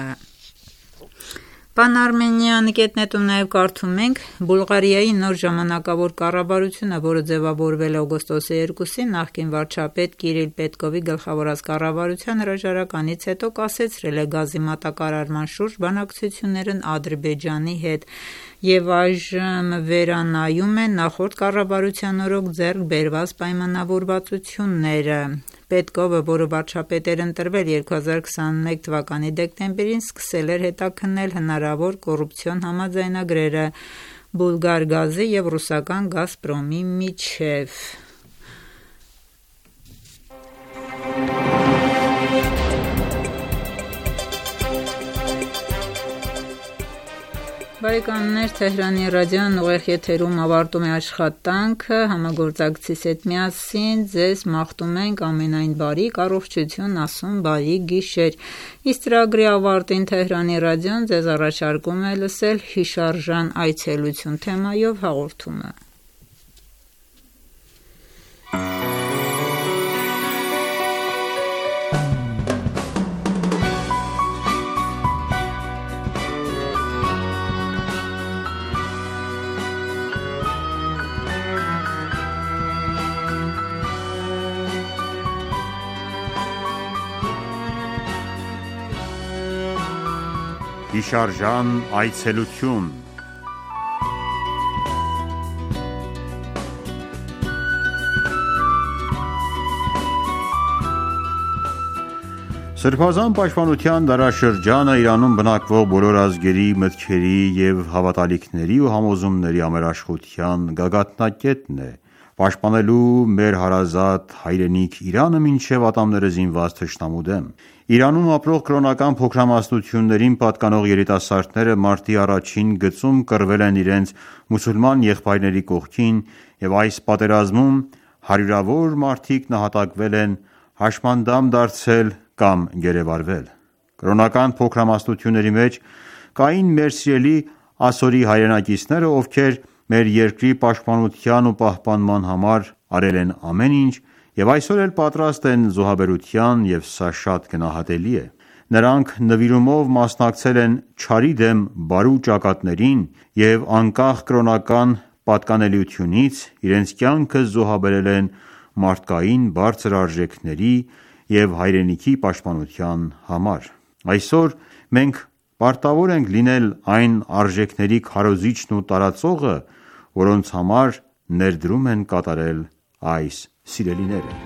Pan-Armenian dot net-ում նաև կարդում ենք. Բուլղարիայի նոր ժամանակավոր կառավարությունը, որը ձևավորվել է օգոստոսի երկուսին, նախկին վարչապետ Կիրիլ Պետկովի գլխավորած կառավարության հրաժարականից հետո կասեցրել է գազի մատակարարման շուրջ բանակցություններն Ադրբեջանի հետ և այժմ վերանայում է նախորդ կառավարության օրոք ձեռք բերված պայմանավորվածությունները։ Պետկովը, որը վարչապետ էր ընտրվել երկու հազար քսաներկու թվականի դեկտեմբերին, սկսել էր հետաքննել հնարավոր կոռուպցիոն համաձայնագրերը Բուլգարգազի և ռուսական Գազպրոմի միջև։ Բարեկամներ, Թեհրանի ռադիոն ուղիղ եթերում ավարտում է աշխատանքը, համագործակցից հետ միասին ձեզ մաղթում ենք ամենայն բարի, առողջություն, ասում բարի գիշեր։ Իսկ ծրագրի ավարտին Թեհրանի ռադիոն ձեզ առաջարկում է լսել հիշարժան այցելություն թեմայով հաղորդումը։ Հիշարժան այցելություն։ Սրբազան պաշտպանության դարաշրջանը Իրանում բնակվող բոլոր ազգերի, մտքերի և հավատալիքների ու համոզումների ամենաշխության գագաթնակետն է, պաշտպանելու մեր հարազատ հայրենիք Իրանը մինչև ատամները զինված թշնամու դեմ։ Իրանում ապրող կրոնական փոքրամասնություններին պատկանող երիտասարդները մարտի առաջին գծում կռվել են իրենց մուսուլման եղբայրների կողքին և այս պատերազմում հարյուրավոր մարդիկ նահատակվել են, հաշմանդամ դարձել կամ գերեվարվել։ Կրոնական փոքրամասնությունների մեջ կային մեր սիրելի ասորի հայրենակիցները, ովքեր մեր երկրի պաշտպանության ու պահպանման համար արել են ամեն ինչ և այսօր էլ պատրաստ են զոհաբերության և սա շատ գնահատելի է։ Նրանք նվիրումով մասնակցել են չարի դեմ բարու ճակատներին և անկախ կրոնական պատկանելիությունից իրենց կյանքը զոհաբերել են մարդկային բարձր արժեքների և հայրենիքի պաշտպանության համար։ Այսօր մենք պարտավոր ենք լինել այն արժեքների քարոզիչն ու տարածողը, որոնց համար ներդրում են կատարել այս սիրելիները։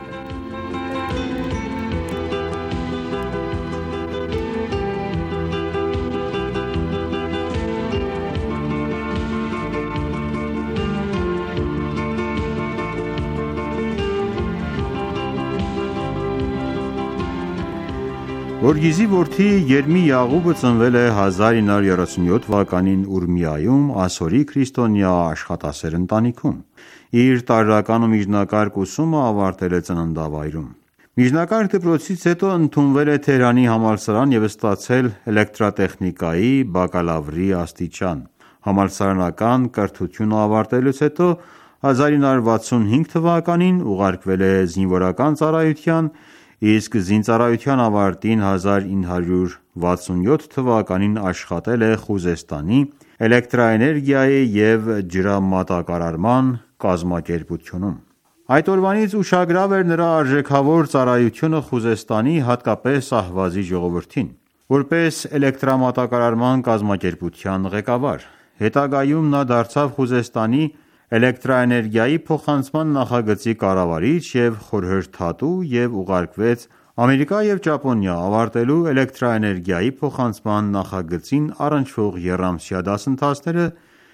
Գորգիզի որդի Երմի Յաղուբը ծնվել է հազար ինը հարյուր երեսունյոթ թվականին Ուրմիայում ասորի քրիստոնյա աշխատասեր ընտանիքում։ Իր տարրական ու միջնակարգ ուսումը ավարտել է ծննդավայրում։ Միջնակարգ դպրոցից հետո ընդունվել է Թեհրանի համալսարան և ստացել էլեկտրատեխնիկայի բակալավրի աստիճան։ Համալսարանական կրթությունը ավարտելուց հետո հազար ինը հարյուր վաթսունհինգ թվականին ուղարկվել է զինվորական ծառայության, իսկ զինծառայության ավարտին հազար ինը հարյուր վաթսունյոթ թվականին աշխատել է Խուզեստանի էլեկտրաէներգիայի և ջրամատակարարման կազմակերպությունում։ Այդ օրվանից ուշագրավ էր նրա արժեքավոր ծառայությունը Խուզեստանի, հատկապես Ահվազի ժողովրդին, որպես էլեկտրամատակարարման կազմակերպության ղեկավար։ Հետագայում նա դարձավ Խուզեստանի էլեկտրաէներգիայի փոխանցման նախագծի կառավարիչ և խորհրդատու և ուղարկվեց Ամերիկա և Ճապոնիա ավարտելու էլեկտրաէներգիայի փոխանցման նախագծին առնչվող եռամսյա դասընթացները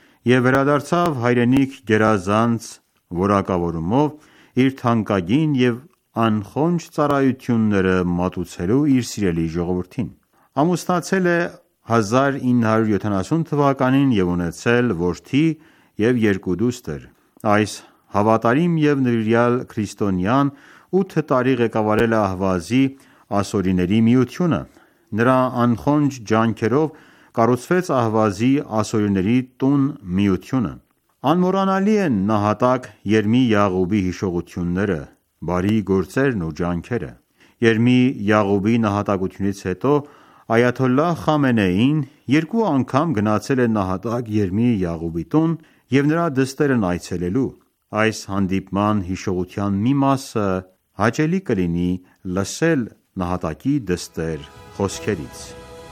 և վերադարձավ հայրենիք գերազանց որակավորումով իր թանկագին և անխոնջ ծառայությունները մատուցելու իր սիրելի ժողովրդին։ Ամուսնացել է հազար ինը հարյուր յոթանասուն թվականին և ունեցել որդի և երկու դուստր։ Այս հավատարիմ և նվիրյալ քրիստոնյան ութ տարի ղեկավարել է Ահվազի ասորիների միությունը։ Նրա անխոնջ ջանքերով կառուցվեց Ահվազի ասորիների տուն-միությունը։ Անմոռանալի են նահատակ Երմի Յաղուբի հիշողությունները, բարի գործերն ու ջանքերը։ Երմի Յաղուբի նահատակությունից հետո Այաթոլլահ Խամենեին երկու անգամ գնացել է նահատակ Երմի Յաղուբի տուն և նրա դստերն այցելելու։ Այս հանդիպման հիշողության մի մասը հաճելի կլինի լսել նահատակի դստեր խոսքերից։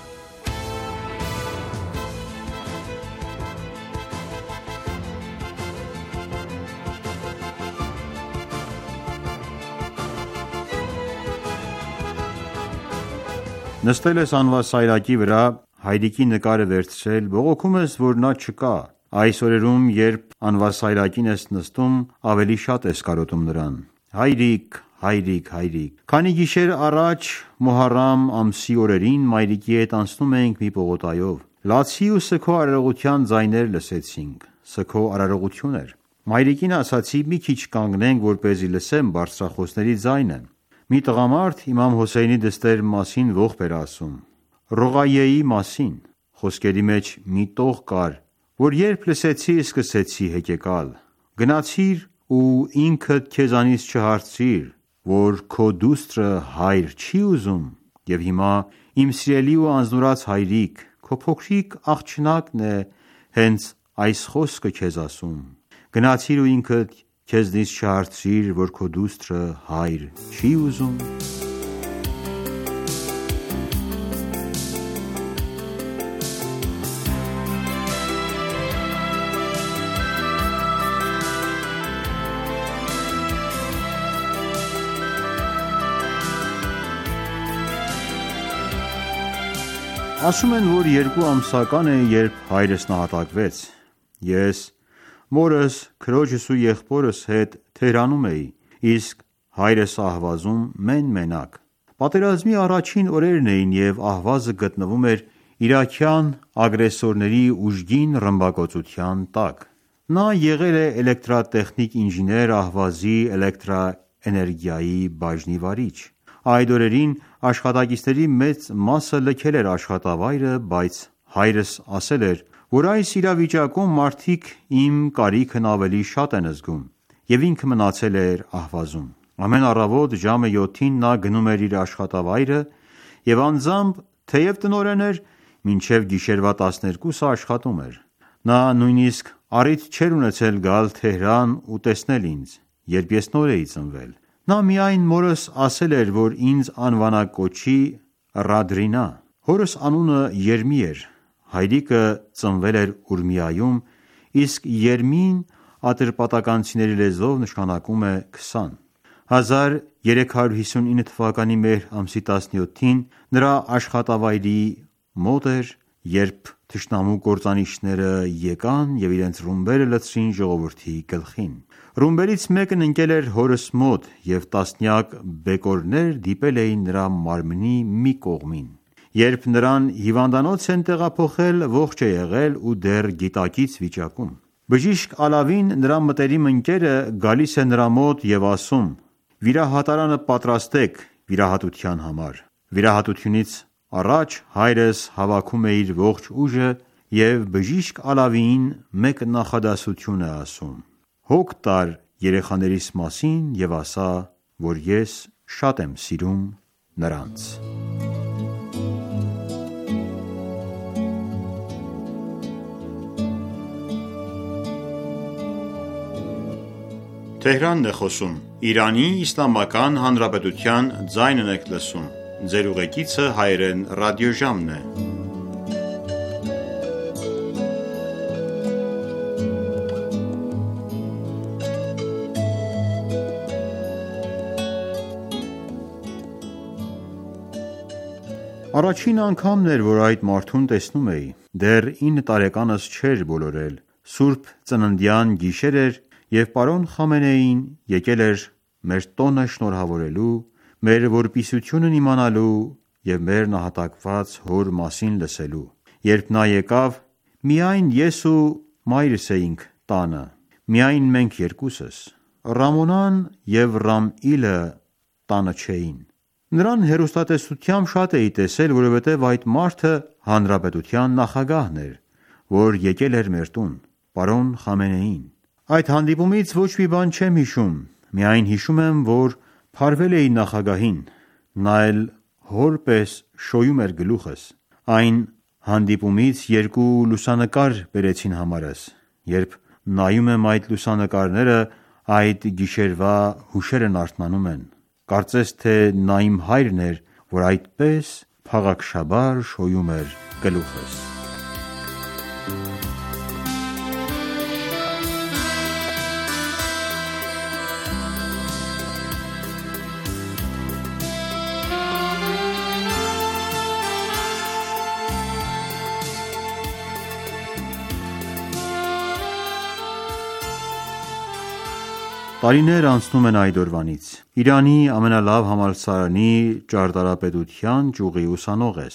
Նստել ես անվասայլակի վրա, հայրիկի նկարը վերցրել, բողոքում ես, որ նա չկա։ Այս օրերում, երբ անվասայլակին ես նստում, ավելի շատ ես կարոտում նրան։ Հայրիկ, հայրիկ, հայրիկ։ Քանի գիշեր առաջ Մոհարամ ամսի օրերին մայրիկի հետ անցնում էինք մի պողոտայով։ Լացի ու սգո արարողության ձայներ լսեցինք, սգո արարողություն էր։ Մայրիկին ասացի մի քիչ կանգնենք, որպեսզի լսեմ բարձրախոսների ձայնը։ Մի տղամարդ իմամ Հոսեյնի դստեր մասին ողբ էր ասում, Ռողայեի մասին։ Խոսքերի մեջ մի տող կար, որ երբ լսեցի, սկսեցի հեկեկալ։ Գնացիր ու ինքդ քեզանից չհարցրիր, որ քո դուստրը հայր չի ուզում, և հիմա իմ սիրելի ու անձնուրաց հայրիկ, քո փոքրիկ աղջնակն է հենց այս խոսքը քեզ ասում։ Գնացիր ու ինքդ քեզնից չհարցրիր, որ քո դուստրը հայր չի ուզում։ Ասում են, որ երկու ամսական է, երբ հայրս նահատակվեց։ Ես մորս, քրոջս ու եղբորս հետ Թեհրանում էի, իսկ հայրս Ահվազում մեն-մենակ։ Պատերազմի առաջին օրերն էին և Ահվազը գտնվում էր իրաքյան ագրեսորների ուժգին ռմբակոծության տակ։ Նա եղել է էլեկտրատեխնիկ ինժեներ Ահվազի էլեկտրաէներգիայի բաժնի վարիչ։ Այդ օրերին աշխատակիցների մեծ մասը լքել էր աշխատավայրը, բայց հայրս ասել էր, որ այս իրավիճակում մարդիկ իմ կարիքն ավելի շատ են զգում, և ինքը մնացել էր Ահվազում։ Ամեն առավոտ ժամը յոթին նա գնում էր իր աշխատավայրը և անձամբ, թեև տնօրեն էր, մինչև գիշերվա տասներկուսը աշխատում էր։ Նա նույնիսկ առիթ չէր ունեցել գալ Թեհրան ու տեսնել ինձ, երբ ես նոր էի ծնվել։ Նա միայն մորս ասել էր, որ ինձ անվանակոչի Ռադրինա։ Հորս անունը Երմի էր։ Հայրիկը ծնվել էր Ուրմիայում, իսկ Երմին ատրպատականցիների լեզվով նշանակում է քսան։ հազար երեք հարյուր հիսունինը թվականի մեհր ամսի տասնյոթին նրա աշխատավայրի մոտ էր, երբ թշնամու կործանիչները եկան և իրենց ռումբերը լցրին ժողովրդի գլխին։ Ռումբերից մեկն ընկել էր հորս մոտ և տասնյակ բեկորներ դիպել էին նրա մարմնի մի կողմին։ Երբ նրան հիվանդանոց են տեղափոխել, ողջ է եղել ու դեռ գիտակից վիճակում։ Բժիշկ Ալավին, նրա մտերիմ ընկերը, գալիս է նրա մոտ և ասում. «Վիրահատարանը պատրաստեք վիրահատության համար»։ Վիրահատությունից առաջ հայրս հավաքում է իր ողջ ուժը և բժիշկ Ալավիին մեկ նախադասություն է ասում. «Հոգ տար երեխաներիս մասին և ասա, որ ես շատ եմ սիրում նրանց»։ Առաջին անգամն էր, որ այդ մարդուն տեսնում էի։ Դեռ ինը տարեկանս չէր բոլորել։ Սուրբ ծննդյան գիշեր էր, և պարոն Խամենեին եկել էր մեր տոնը շնորհավորելու, մեր որպիսությունն իմանալու և մեր նահատակված հոր մասին լսելու։ Երբ նա եկավ, միայն ես ու մայրս էինք տանը, միայն մենք երկուսս։ Ռամոնան և Ռամիլը տանը չէին։ Նրան հեռուստատեսությամբ շատ էի տեսել, որովհետև այդ մարդը հանրապետության նախագահն էր, որ եկել էր մեր տուն, պարոն Խամենեին։ Այդ հանդիպումից ոչ մի բան չեմ հիշում, միայն հիշում եմ, որ փարվել էի նախագահին, նա էլ հոր պես շոյում էր գլուխս։ Այն հանդիպումից երկու լուսանկար բերեցին համարս։ Երբ նայում եմ այդ լուսանկարները, այդ գիշերվա հուշերն արթնանում են։ Կարծես թե նա իմ հայրն էր, որ այդպես փաղաքշաբար շոյում էր գլուխս։ Տարիներ անցնում են այդ օրվանից։ Իրանի ամենալավ համալսարանի ճարտարապետության ճյուղի ուսանող ես։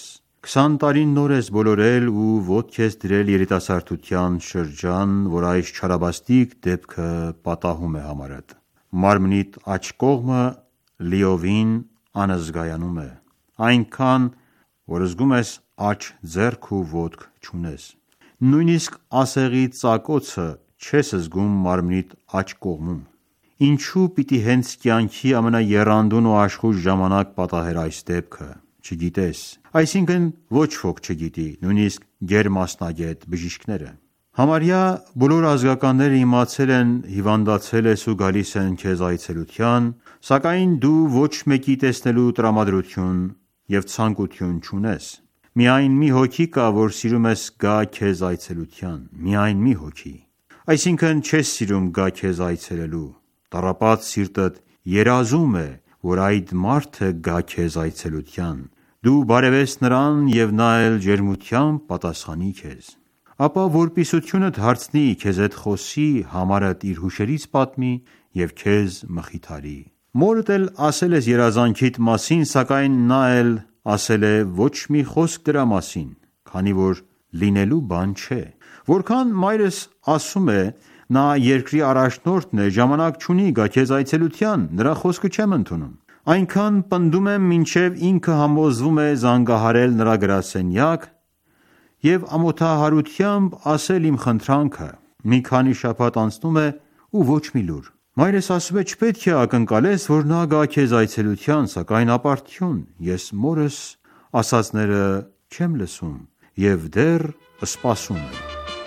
Քսան տարին նոր ես բոլորել ու ոտք ես դրել երիտասարդության շրջան, որ այս չարաբաստիկ դեպքը պատահում է համարդ։ Մարմնիդ աջ կողմը լիովին անզգայանում է, այնքան, որ զգում ես աջ ձեռք ու ոտք չունես։ Նույնիսկ ասեղի ծակոցը չես զգում մարմնիդ աջ կողմում։ Ինչու պիտի հենց կյանքի ամենաեռանդուն ու աշխույժ ժամանակ պատահեր այս դեպքը, չգիտես, այսինքն ոչ ոք չգիտի, նույնիսկ գերմասնագետ բժիշկները։ Համարյա բոլոր ազգականները իմացել են հիվանդացել ես ու գալիս են քեզ այցելության, սակայն դու ոչ մեկի տեսնելու տրամադրություն և ցանկություն չունես։ Միայն մի հոգի կա, որ սիրում ես գա քեզ այցելության, միայն մի հոգի, այսինքն չես սիրում գա քեզ այցելելու, տառապած սիրտդ երազում է, որ այդ մարդը գա քեզ այցելության, դու բարևես նրան և նա էլ ջերմությամբ պատասխանի քեզ, ապա որպիսությունդ հարցնի, քեզ հետ խոսի, համարդ իր հուշերից պատմի և քեզ մխիթարի։ Մորդ էլ ասել ես երազանքիդ մասին, սակայն նա էլ ասել է ոչ մի խոսք դրա մասին, քանի որ լինելու բան չէ։ Որքան մայրս ասում է, նա երկրի առաջնորդն է, ժամանակ չունի գա քեզ այցելության, նրա խոսքը չեմ ընդունում։ Այնքան պնդում եմ, մինչև ինքը համոզվում է զանգահարել նրա գրասենյակ և ամոթահարությամբ ասել իմ խնդրանքը։ Մի քանի շաբաթ անցնում է ու ոչ մի լուր։ Մայրս ասում է չպետք է ակնկալես, որ նա գա քեզ այցելության, սակայն ապարդյուն, ես մորս ասածները չեմ լսում և դեռ սպասում եմ։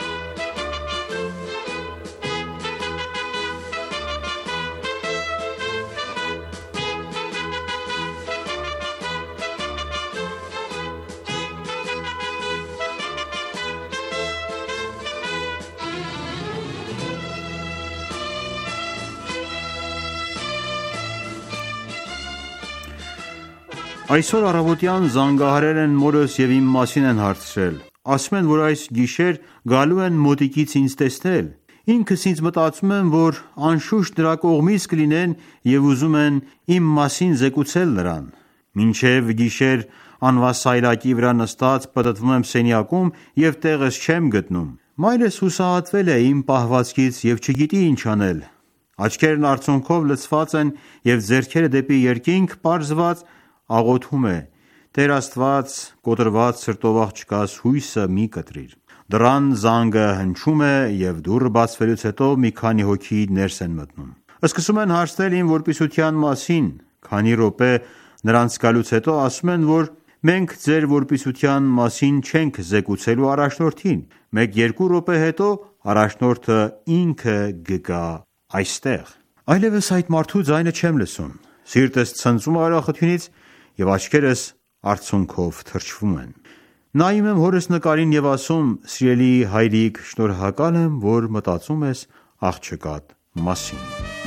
Այսօր առավոտյան զանգահարել են մորս և իմ մասին են հարցրել, ասում են, որ այս գիշեր գալու են մոտիկից ինձ տեսնել, ինքս ինձ մտածում եմ, որ անշուշտ նրա կողմից կլինեն և ուզում են իմ մասին զեկուցել նրան։ Մինչև գիշեր անվասայլակի վրա նստած պտտվում եմ սենյակում և տեղս չեմ գտնում։ Մայրս հուսահատվել է իմ պահվածքից և չգիտի ինչ անել։ Աչքերն արցունքով լցված են և ձեռքերը դեպի երկինք պարզված աղոթում է. Տեր Աստված, կոտրված սրտով աղջկաս հույսը մի կտրիր։ Դռան զանգը հնչում է և դուռը բացվելուց հետո մի քանի հոգի ներս են մտնում։ Սկսում են հարցնել իմ որպիսության մասին, քանի րոպե նրանց գալուց հետո ասում են, որ մենք ձեր որպիսության մասին չենք զեկուցելու առաջնորդին։ Մեկ-երկու րոպե հետո առաջնորդը ինքը կգա այստեղ։ Այլևս այդ մարդու ձայնը չեմ լսում։ Սիրտս ցնծում է ուրախությունից և աչքերս արցունքով թրջվում են։ Նայում եմ հորս նկարին և ասում. սիրելի հայրիկ, շնորհակալ եմ, որ մտածում ես աղջկադ մասին։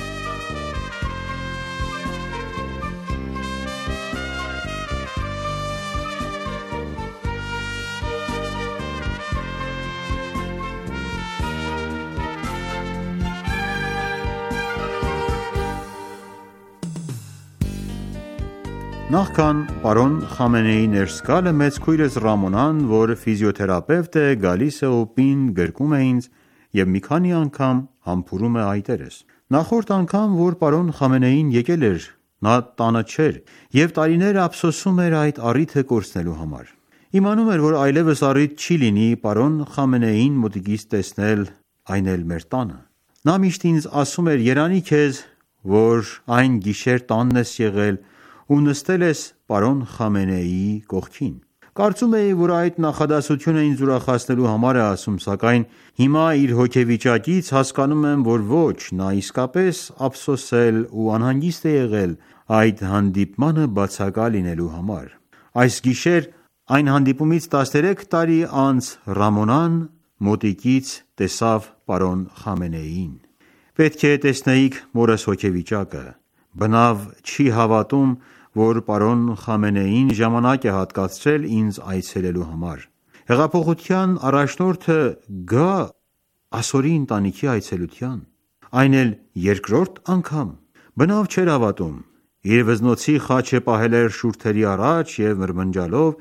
Նախքան պարոն Խամենեիի ներս գալը մեծ քույրս Ռամոնան, որ ֆիզիոթերապևտ է, գալիս է օպին, գրկում է ինձ և մի քանի անգամ համբուրում է այտերս։ Նախորդ անգամ, որ պարոն Խամենեին եկել էր, նա տանը չէր և տարիներ ափսոսում էր այդ առիթը կորցնելու համար։ Իմանում էր, որ այլևս առիթ չի լինի պարոն Խամենեիին մոտիկից տեսնել, այն էլ մեր տանը։ Նա միշտ ինձ ասում էր. երանի քեզ, որ այն գիշեր տանն ես եղել ու նստել ես պարոն Խամենեիի կողքին։ Կարծում էի, որ այդ նախադասությունը ինձ ուրախացնելու համար է ասում, սակայն հիմա իր հոգեվիճակից հասկանում եմ, որ ոչ, նա իսկապես ափսոսել ու անհանգիստ է եղել այդ հանդիպմանը բացակա լինելու համար։ Այս գիշեր այն հանդիպումից տասներեք տարի անց Ռամոնան մոտիկից տեսավ պարոն Խամենեիին։ Պետք է տեսնեիք մորս հոգեվիճակը։ Բնավ չի հավատում, որ պարոն Խամենեին ժամանակ է հատկացրել ինձ այցելելու համար։ Հեղափոխության առաջնորդը գա ասորի ընտանիքի այցելության, այն էլ երկրորդ անգամ։ Բնավ չէր հավատում։ Իր վզնոցի խաչը պահել էր շուրթերի առաջ և մրմնջալով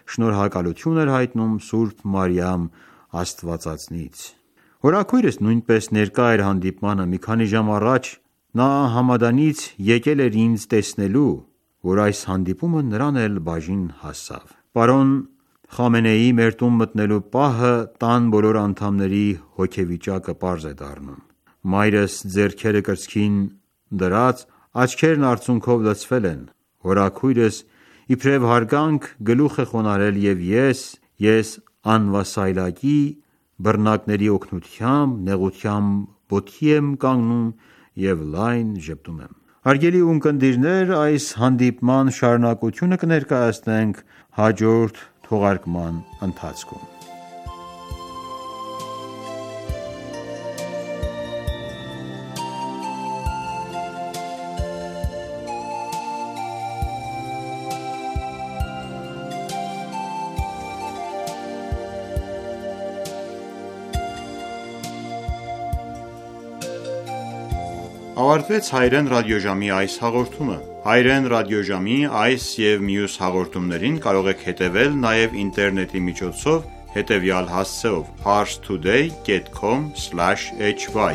շնորհակալություն էր հայտնում Սուրբ Մարիամ Աստվածածնից։ Հորաքույրս նույնպես ներկա էր հանդիպմանը մի քանի ժամ առաջ, նա Համադանից եկել էր ինձ տեսնելու, որ այս հանդիպումը նրան էլ բաժին հասավ։ Պարոն Խամենեիի մեր տուն մտնելու պահը տան բոլոր անդամների հոգեվիճակը պարզ է դառնում։ Մայրս ձեռքերը կրծքին դրած, աչքերն արցունքով լցվել են, հորաքույրս իբրև հարգանք գլուխ է խոնարհել և ես, ես անվասայլակի բռնակների օգնությամբ, նեղությամբ ոտքի եմ կանգնում և լայն ժպտում եմ։ Հարգելի ունկնդիրներ, այս հանդիպման շարունակությունը կներկայացնենք հաջորդ թողարկման ընթացքում։ Ավարտվեց Հայրեն ռադիոժամի այս հաղորդումը։ Հայրեն ռադիոժամի այս և մյուս հաղորդումներին կարող եք հետևել նաև ինտերնետի միջոցով հետևյալ հասցեով՝ parstoday dot com slash h y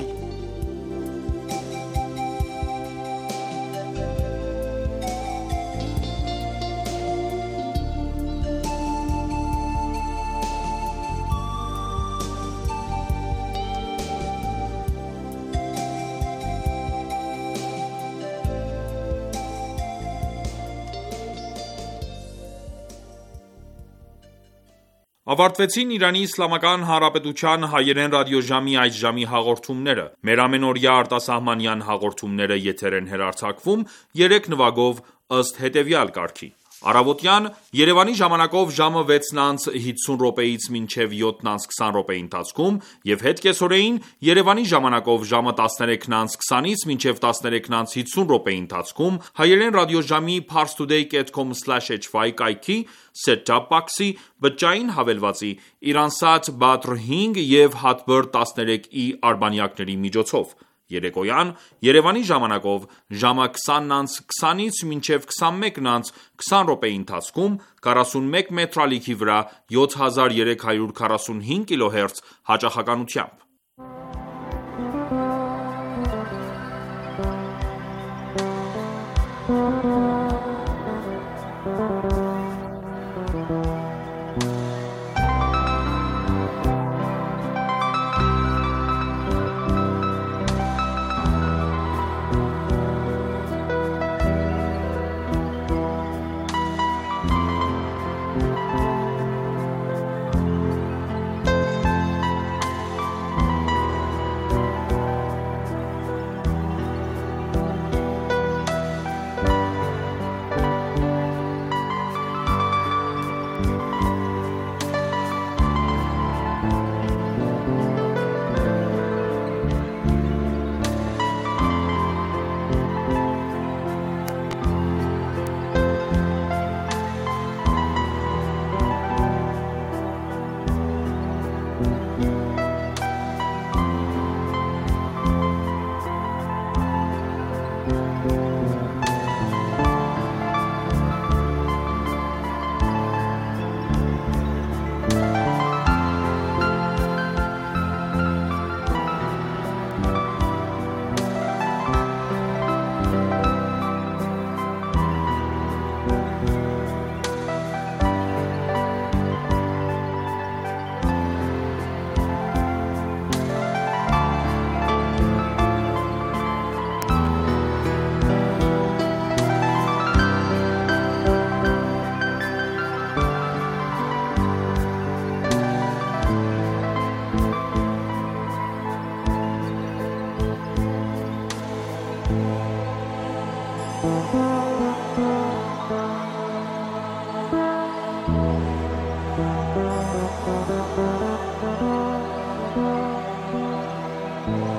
Ավարտվեցին Իրանի Իսլամական Հանրապետության հայերեն ռադիոժամի այս ժամի հաղորդումները։ Մեր ամենօրյա արտասահմանյան հաղորդումները եթեր են հեռարձակվում երեք նվագով ըստ հետևյալ կարգի։ Առավոտյան Երևանի ժամանակով ժամը վեցն անց հիսուն րոպեից մինչև յոթն անց քսան րոպեի ընթացքում և հետ կեսօրեին Երևանի ժամանակով ժամը տասներեքն անց քսանից մինչև տասներեքն անց հիսուն րոպեի ընթացքում հայերեն ռադիոժամի parstoday dot com slash h y կայքի set-top box-ի բջջային հավելվածի Iransat Badr հինգ և Hatbird տասներեք i արբանյակների միջոցով։ Երեկոյան Երևանի ժամանակով ժամը քսանն անց քսանից մինչև քսանմեկն անց քսան րոպեի ընթացքում քառասունմեկ մետրալիքի վրա յոթ հազար երեք հարյուր քառասունհինգ կիլոհերց հաճախականությամբ։ Thank you.